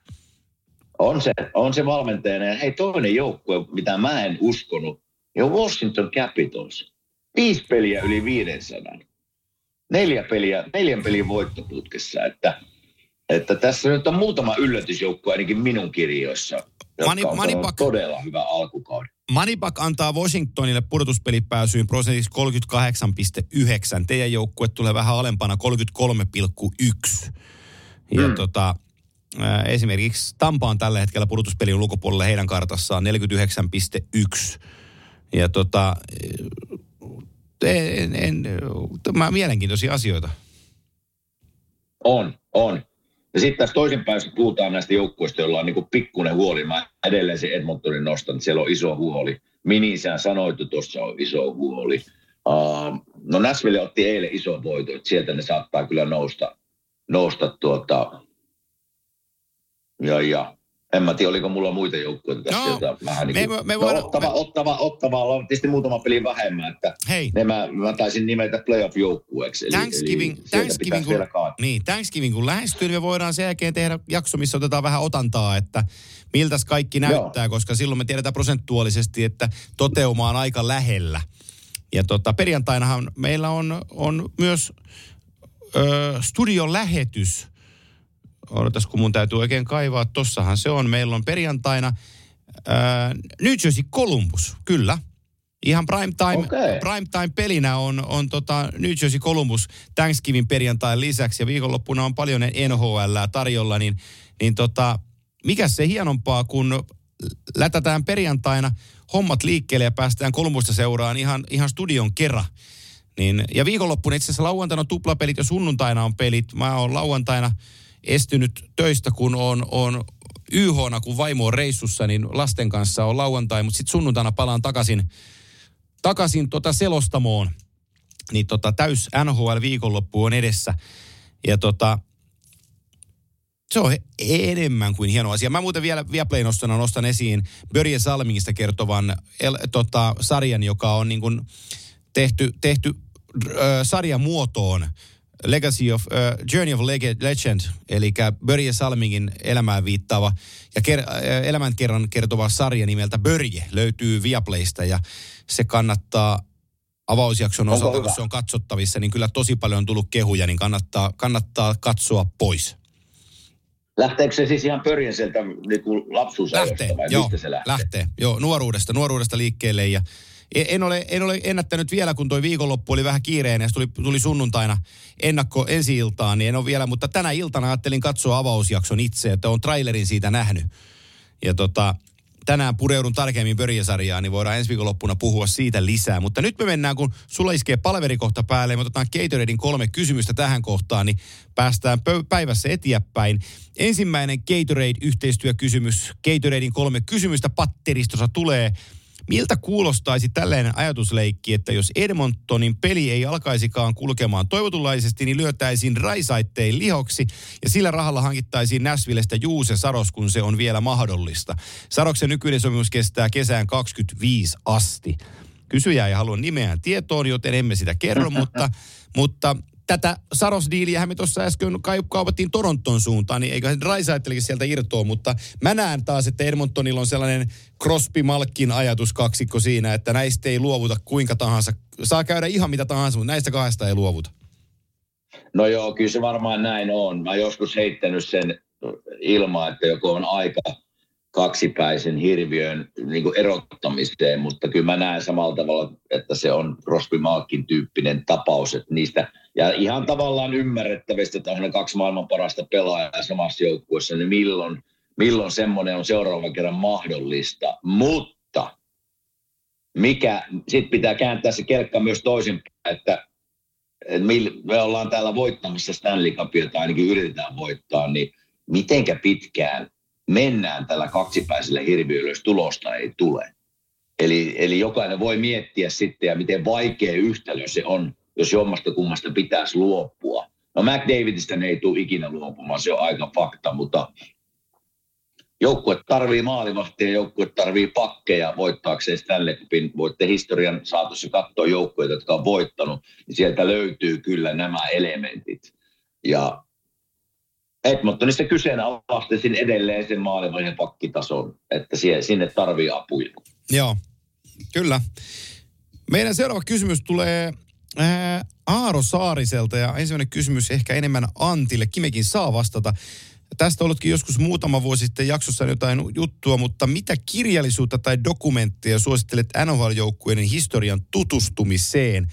On se valmentajana. Ja hei, toinen joukkue, mitä mä en uskonut, on Washington Capitals. 5 peliä yli 500. 4 pelin voittoputkessa. Että tässä nyt on muutama yllätysjoukko ainakin minun kirjoissa, jotka on todella hyvä alkukauden. Moneyback antaa Washingtonille pudotuspelipääsyyn prosentiksi 38,9. Teidän joukkue tulee vähän alempana 33,1. Ja esimerkiksi Tampa on tällä hetkellä pudotuspelin ulkopuolella heidän kartassaan 49,1. Ja mielenkiintoisia asioita. On. Ja sitten tässä toisinpäin, kun puhutaan näistä joukkueista, joilla on niinku pikkuinen huoli. Mä edelleen sen Edmontonin nostan, siellä on iso huoli. Minisään sanoitu, tuossa on iso huoli. No Nashville otti eilen iso voito, että sieltä ne saattaa kyllä nousta ja en mä tiedä, oliko mulla muita joukkueita tässä sieltä vähän niin kuin... Ottava on tietysti muutama peli vähemmän, että mä taisin nimetä playoff-joukkueeksi. Thanksgiving kun lähestyy, niin me voidaan sen jälkeen tehdä jakso, missä otetaan vähän otantaa, että miltäs kaikki näyttää, koska silloin me tiedetään prosentuaalisesti, että toteuma on aika lähellä. Ja perjantainahan meillä on myös studion lähetys. Odotas, kun mun täytyy oikein kaivaa. Tossahan se on. Meillä on perjantaina New Jersey Columbus, kyllä. Ihan primetime pelinä on New Jersey Columbus Thanksgiving perjantain lisäksi. Ja viikonloppuna on paljon NHL:ää tarjolla. Niin mikä se hienompaa, kun lätätään perjantaina hommat liikkeelle ja päästään Columbusta seuraan ihan studion kerran. Ja viikonloppuna itse asiassa lauantaina on tuplapelit ja sunnuntaina on pelit. Mä oon lauantaina estynyt töistä, kun on YH:na, kun vaimo on reissussa, niin lasten kanssa on lauantai, mutta sitten sunnuntaina palaan takaisin selostamoon. Niin täys NHL-viikonloppu on edessä. Ja se on enemmän kuin hieno asia. Mä muuten vielä Viaplay-nostona nostan esiin Börje Salmingista kertovan sarjan, joka on niin kuin tehty sarjamuotoon. Journey of Legend, eli Börje Salmingin elämään viittaava ja elämänkerran kertova sarja nimeltä Börje löytyy Viaplaysta ja se kannattaa avausjakson osalta, kun se on katsottavissa, niin kyllä tosi paljon on tullut kehuja, niin kannattaa katsoa pois. Lähteekö se siis ihan Pörjen sieltä niin lapsuusajosta vai mistä se lähtee? Joo, nuoruudesta liikkeelle ja en ole ennättänyt vielä, kun toi viikonloppu oli vähän kiireinen ja tuli sunnuntaina ensi-iltaan, niin en ole vielä, mutta tänä iltana ajattelin katsoa avausjakson itse, että olen trailerin siitä nähnyt. Ja tänään pureudun tarkemmin Börje-sarjaan, niin voidaan ensi viikonloppuna puhua siitä lisää. Mutta nyt me mennään, kun sulla iskee palaveri-kohta päälle ja me otetaan Gatoraden 3 kysymystä tähän kohtaan, niin päästään päivässä eteenpäin. Ensimmäinen Gatorade-yhteistyökysymys. Gatoraden 3 kysymystä patteristossa tulee. Miltä kuulostaisi tällainen ajatusleikki, että jos Edmontonin peli ei alkaisikaan kulkemaan toivotunlaisesti, niin lyötäisiin Raisaitteen lihoksi ja sillä rahalla hankittaisiin Nashvillestä Juuse Saros, kun se on vielä mahdollista. Saroksen nykyinen sopimus kestää kesään 25 asti. Kysyjä ei halua nimeään tietoon, joten emme sitä kerro, mutta tätä Saros-diiliähän me tuossa äsken kaupattiin Toronton suuntaan, niin eiköhän Raisaittelikin sieltä irtoa, mutta mä näen taas, että Edmontonilla on sellainen Crosby-Malkin ajatuskaksikko siinä, että näistä ei luovuta kuinka tahansa. Saa käydä ihan mitä tahansa, mutta näistä kahdesta ei luovuta. No joo, kyllä se varmaan näin on. Mä joskus heittänyt sen ilmaan, että joku on aika kaksipäisen hirviön niin kuin erottamiseen, mutta kyllä mä näen samalla tavalla, että se on Crosby-Malkin tyyppinen tapaus, että niistä, ja ihan tavallaan ymmärrettävistä, että on ne 2 maailman parasta pelaajaa samassa joukkueessa, niin milloin semmoinen on seuraavan kerran mahdollista, mutta sitten pitää kääntää se kelkka myös toisinpäin, että me ollaan täällä voittamassa Stanley Cupia, tai ainakin yritetään voittaa, niin mitenkä pitkään mennään tällä kaksipäisellä hirviöllä, jos tulosta ei tule. Eli jokainen voi miettiä sitten, ja miten vaikea yhtälö se on, jos jommasta kummasta pitäisi luopua. No McDavidistä ne ei tule ikinä luopumaan, se on aika fakta, mutta joukkue tarvii maalivahtia, joukkue tarvii pakkeja voittaakseen Stanley Cupin. Voitte historian saatossa katsoa joukkueita, jotka on voittanut, niin sieltä löytyy kyllä nämä elementit. Ja Edmontonista kyseenalaistesin edelleen sen maalivahdin pakkitason, että sinne tarvii apuja. Joo, kyllä. Meidän seuraava kysymys tulee Aaro Saariselta ja ensimmäinen kysymys ehkä enemmän Antille. Kimekin saa vastata. Tästä on ollutkin joskus muutama vuosi sitten jaksossa jotain juttua, mutta mitä kirjallisuutta tai dokumentteja suosittelet NHL-joukkueiden historian tutustumiseen?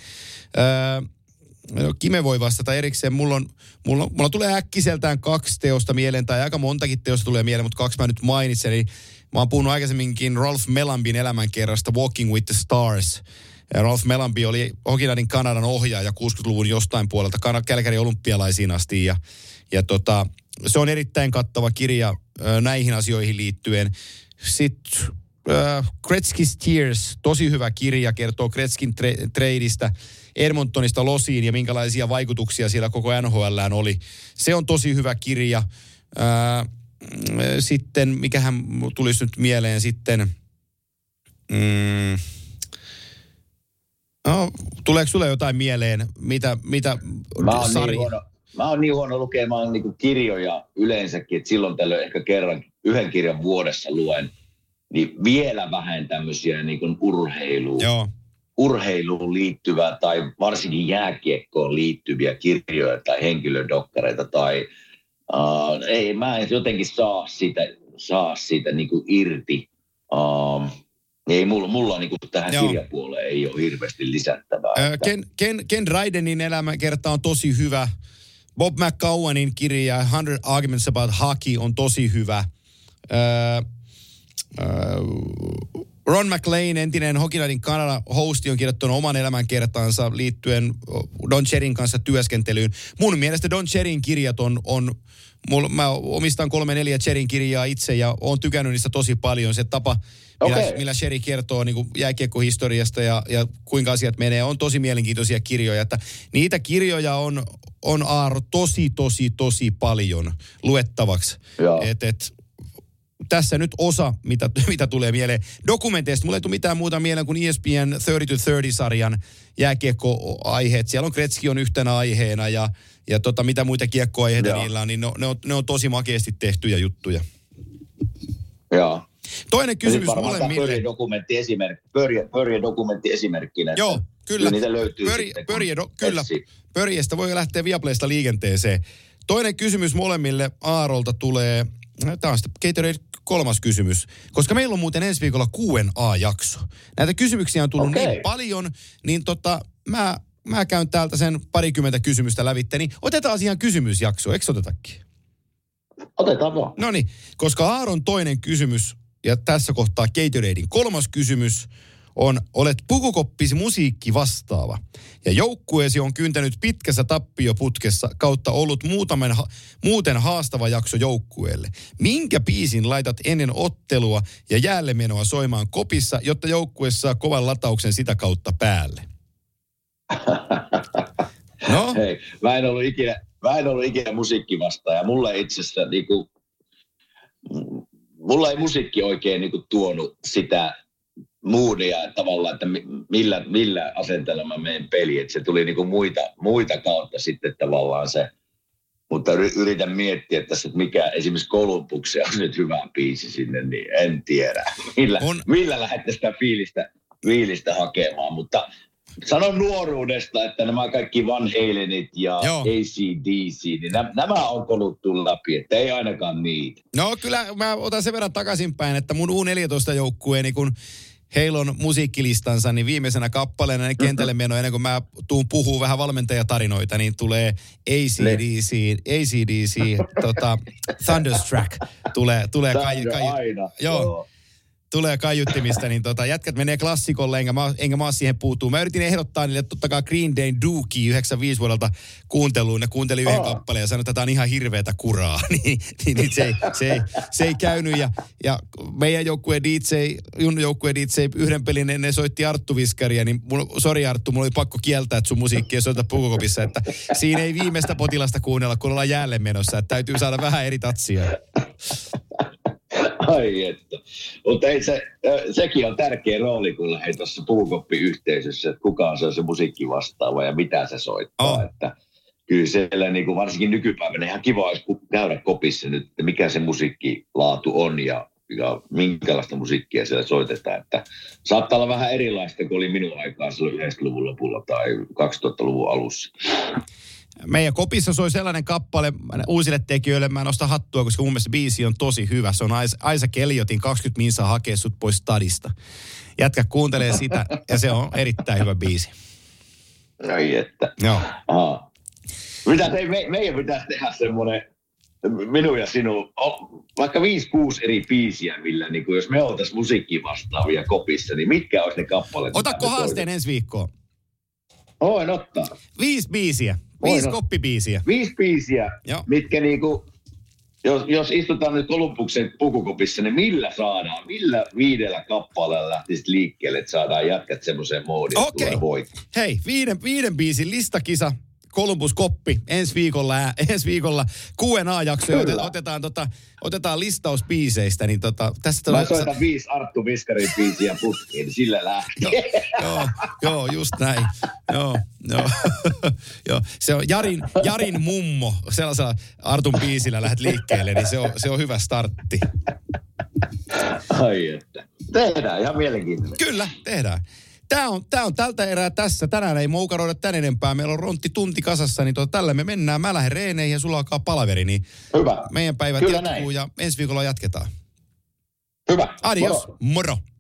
Kime voi vastata erikseen. Mulla tulee äkkiseltään 2 teosta mieleen, tai aika montakin teosta tulee mieleen, mutta 2 mä nyt mainitsen. Eli mä oon puhunut aikaisemminkin Ralph Mellambin elämänkerrasta Walking with the Stars. Ja Ralph Mellambi oli Hockey Night'n Kanadan ohjaaja 60-luvun jostain puolelta Kälkärin olympialaisiin asti. Ja se on erittäin kattava kirja näihin asioihin liittyen. Sitten Gretzky's Tears, tosi hyvä kirja, kertoo Gretzkyn tradeista Edmontonista Losiin ja minkälaisia vaikutuksia siellä koko NHL:ään oli. Se on tosi hyvä kirja. Sitten, mikähän tulisi nyt mieleen sitten, tuleeko sulle jotain mieleen, mitä Mä oon niin huono lukemaan niin kuin kirjoja yleensäkin, että silloin tällöin ehkä yhden kirjan vuodessa luen, niin vielä vähän tämmöisiä niin kuin urheiluun liittyvää tai varsinkin jääkiekkoon liittyviä kirjoja tai henkilödokkareita tai mä en jotenkin saa siitä niin kuin irti. Ei mulla niin kuin tähän kirjapuoleen ei ole hirveästi lisättävää. Ken Drydenin elämäkerta on tosi hyvä. Bob McCowanin kirja 100 Arguments About Hockey on tosi hyvä. Ron McLean, entinen Hockey Night'n Canada hosti, on kirjoittanut oman elämänkertansa liittyen Don Cherryn kanssa työskentelyyn. Mun mielestä Don Cherryn kirjat mä omistan 3-4 Cherryn kirjaa itse ja oon tykännyt niistä tosi paljon. Se tapa, millä Cherry kertoo niin kuin jääkiekkohistoriasta ja kuinka asiat menee, on tosi mielenkiintoisia kirjoja. Että niitä kirjoja on Aaro tosi paljon luettavaksi. Tässä nyt osa, mitä tulee mieleen. Dokumenteista mulla ei tule mitään muuta mieleen kuin ESPN 30-30-sarjan jääkiekkoaiheet. Siellä on Gretzky on yhtenä aiheena ja mitä muita kiekkoaiheita niillä on, niin ne on tosi makeasti tehtyjä juttuja. Joo. Toinen kysymys molemmille. Pörje dokumenttiesimerkkinä. Joo, kyllä. Niitä löytyy Pörjestä voi lähteä Viaplaysta liikenteeseen. Toinen kysymys molemmille Aarolta tulee, tämä on sitten Gatorade 3. kysymys, koska meillä on muuten ensi viikolla Q&A-jakso. Näitä kysymyksiä on tullut niin paljon, niin mä käyn täältä sen 20 kysymystä lävitse, niin otetaan ihan kysymysjakso, eikö otetakin? Otetaan vaan. No niin, koska Aaron toinen kysymys, ja tässä kohtaa Gatoradein 3. kysymys, on, olet pukukoppisi musiikki vastaava. Ja joukkueesi on kyntänyt pitkässä tappioputkessa kautta ollut muuten haastava jakso joukkueelle. Minkä biisin laitat ennen ottelua ja jäällemenoa soimaan kopissa, jotta joukkue saa kovan latauksen sitä kautta päälle? No? Hei, mä en ollut ikinä musiikki vastaaja. Mulla itse asiassa mulla ei musiikki oikein tuonut sitä moodia tavallaan, että millä asenteella mä menen peliin. Että se tuli muita kautta sitten tavallaan se. Mutta yritän miettiä tässä, että mikä esimerkiksi Columbuksen on nyt hyvä biisi sinne, niin en tiedä. Millä lähdette sitä fiilistä hakemaan, mutta sanon nuoruudesta, että nämä kaikki Van Halenit ja AC/DC, niin nämä on koluttu läpi, että ei ainakaan niitä. No kyllä mä otan sen verran takaisinpäin, että mun U14-joukkueeni, kun heillä on musiikkilistansa, niin viimeisenä kappaleena ne kentälle meno, ennen kuin mä tuun puhuu vähän valmentajatarinoita, niin tulee AC/DC, Thunderstruck, tulee aina. Joo. Tulee kaiuttimista, niin jätkät menee klassikolle, enkä mä siihen puutuu. Mä yritin ehdottaa niille totta kai Green Dayn Dookie 95 vuodelta kuunteluun. Ne kuunteli yhden kappaleen ja sanoi, että tämä on ihan hirveätä kuraa. niin se ei käynyt. Ja meidän joukkue DJ, Junnu joukkue DJ, yhden pelin ennen soitti Arttu Viskaria, niin sori Arttu, mulla oli pakko kieltää, että sun musiikkia soita pukukopissa. Että siinä ei viimeistä potilasta kuunnella, kun ollaan jäälle menossa. Että täytyy saada vähän eri tatsia. Ai että. Mutta sekin on tärkeä rooli, kun lähdin tuossa puukoppiyhteisössä, että kuka on se musiikki vastaava ja mitä se soittaa. Että kyllä siellä varsinkin nykypäivänä ihan kiva olisi käydä kopissa nyt, että mikä se musiikkilaatu on ja minkälaista musiikkia siellä soitetaan. Että saattaa olla vähän erilaista kuin oli minun aikaa silloin 90-luvun lopulla tai 2000-luvun alussa. Meidän kopissa soi sellainen kappale uusille tekijöille, mä en nosta hattua, koska mun mielestä biisi on tosi hyvä. Se on Isaac Elliotin 20 minsaa hakee sut pois stadista. Jätkä kuuntelee sitä ja se on erittäin hyvä biisi. Ai että. Joo. Meidän pitäisi tehdä semmoinen, minun ja sinun, vaikka 5-6 eri biisiä, millä jos me oltaisiin musiikki vastaavia kopissa, niin mitkä olisi ne kappaleet? Otatko haasteen ensi viikkoon? Voin ottaa. 5 biisiä. 5 koppibiisiä. 5 biisiä, joo. Mitkä jos istutaan nyt Columbuksen pukukopissa, niin millä 5 kappaleella lähtisit liikkeelle, että saadaan jätkät semmoiseen moodiin, että tulee voittaa. Hei, 5 biisin listakisa, Columbus koppi, ensi viikolla Q&A-jakso, otetaan listaus biiseista, niin tästä mä soitan 5 Arttu Viskarin biisiä putkiin, niin sillä lähtee. Joo, just näin. Joo. Se on Jarin mummo, sellaisella Artun biisillä lähdet liikkeelle, niin se on hyvä startti. Ai että. Tehdään ihan mielenkiintoinen. Kyllä, tehdään. Tämä on tältä erää tässä. Tänään ei moukaroida tän enempää. Meillä on rontti tunti kasassa, niin tällä me mennään. Mä lähden reeneihin ja sulla alkaa palaveri, niin hyvä. Meidän päivät jatkuu ja ensi viikolla jatketaan. Hyvä. Adios. Moro.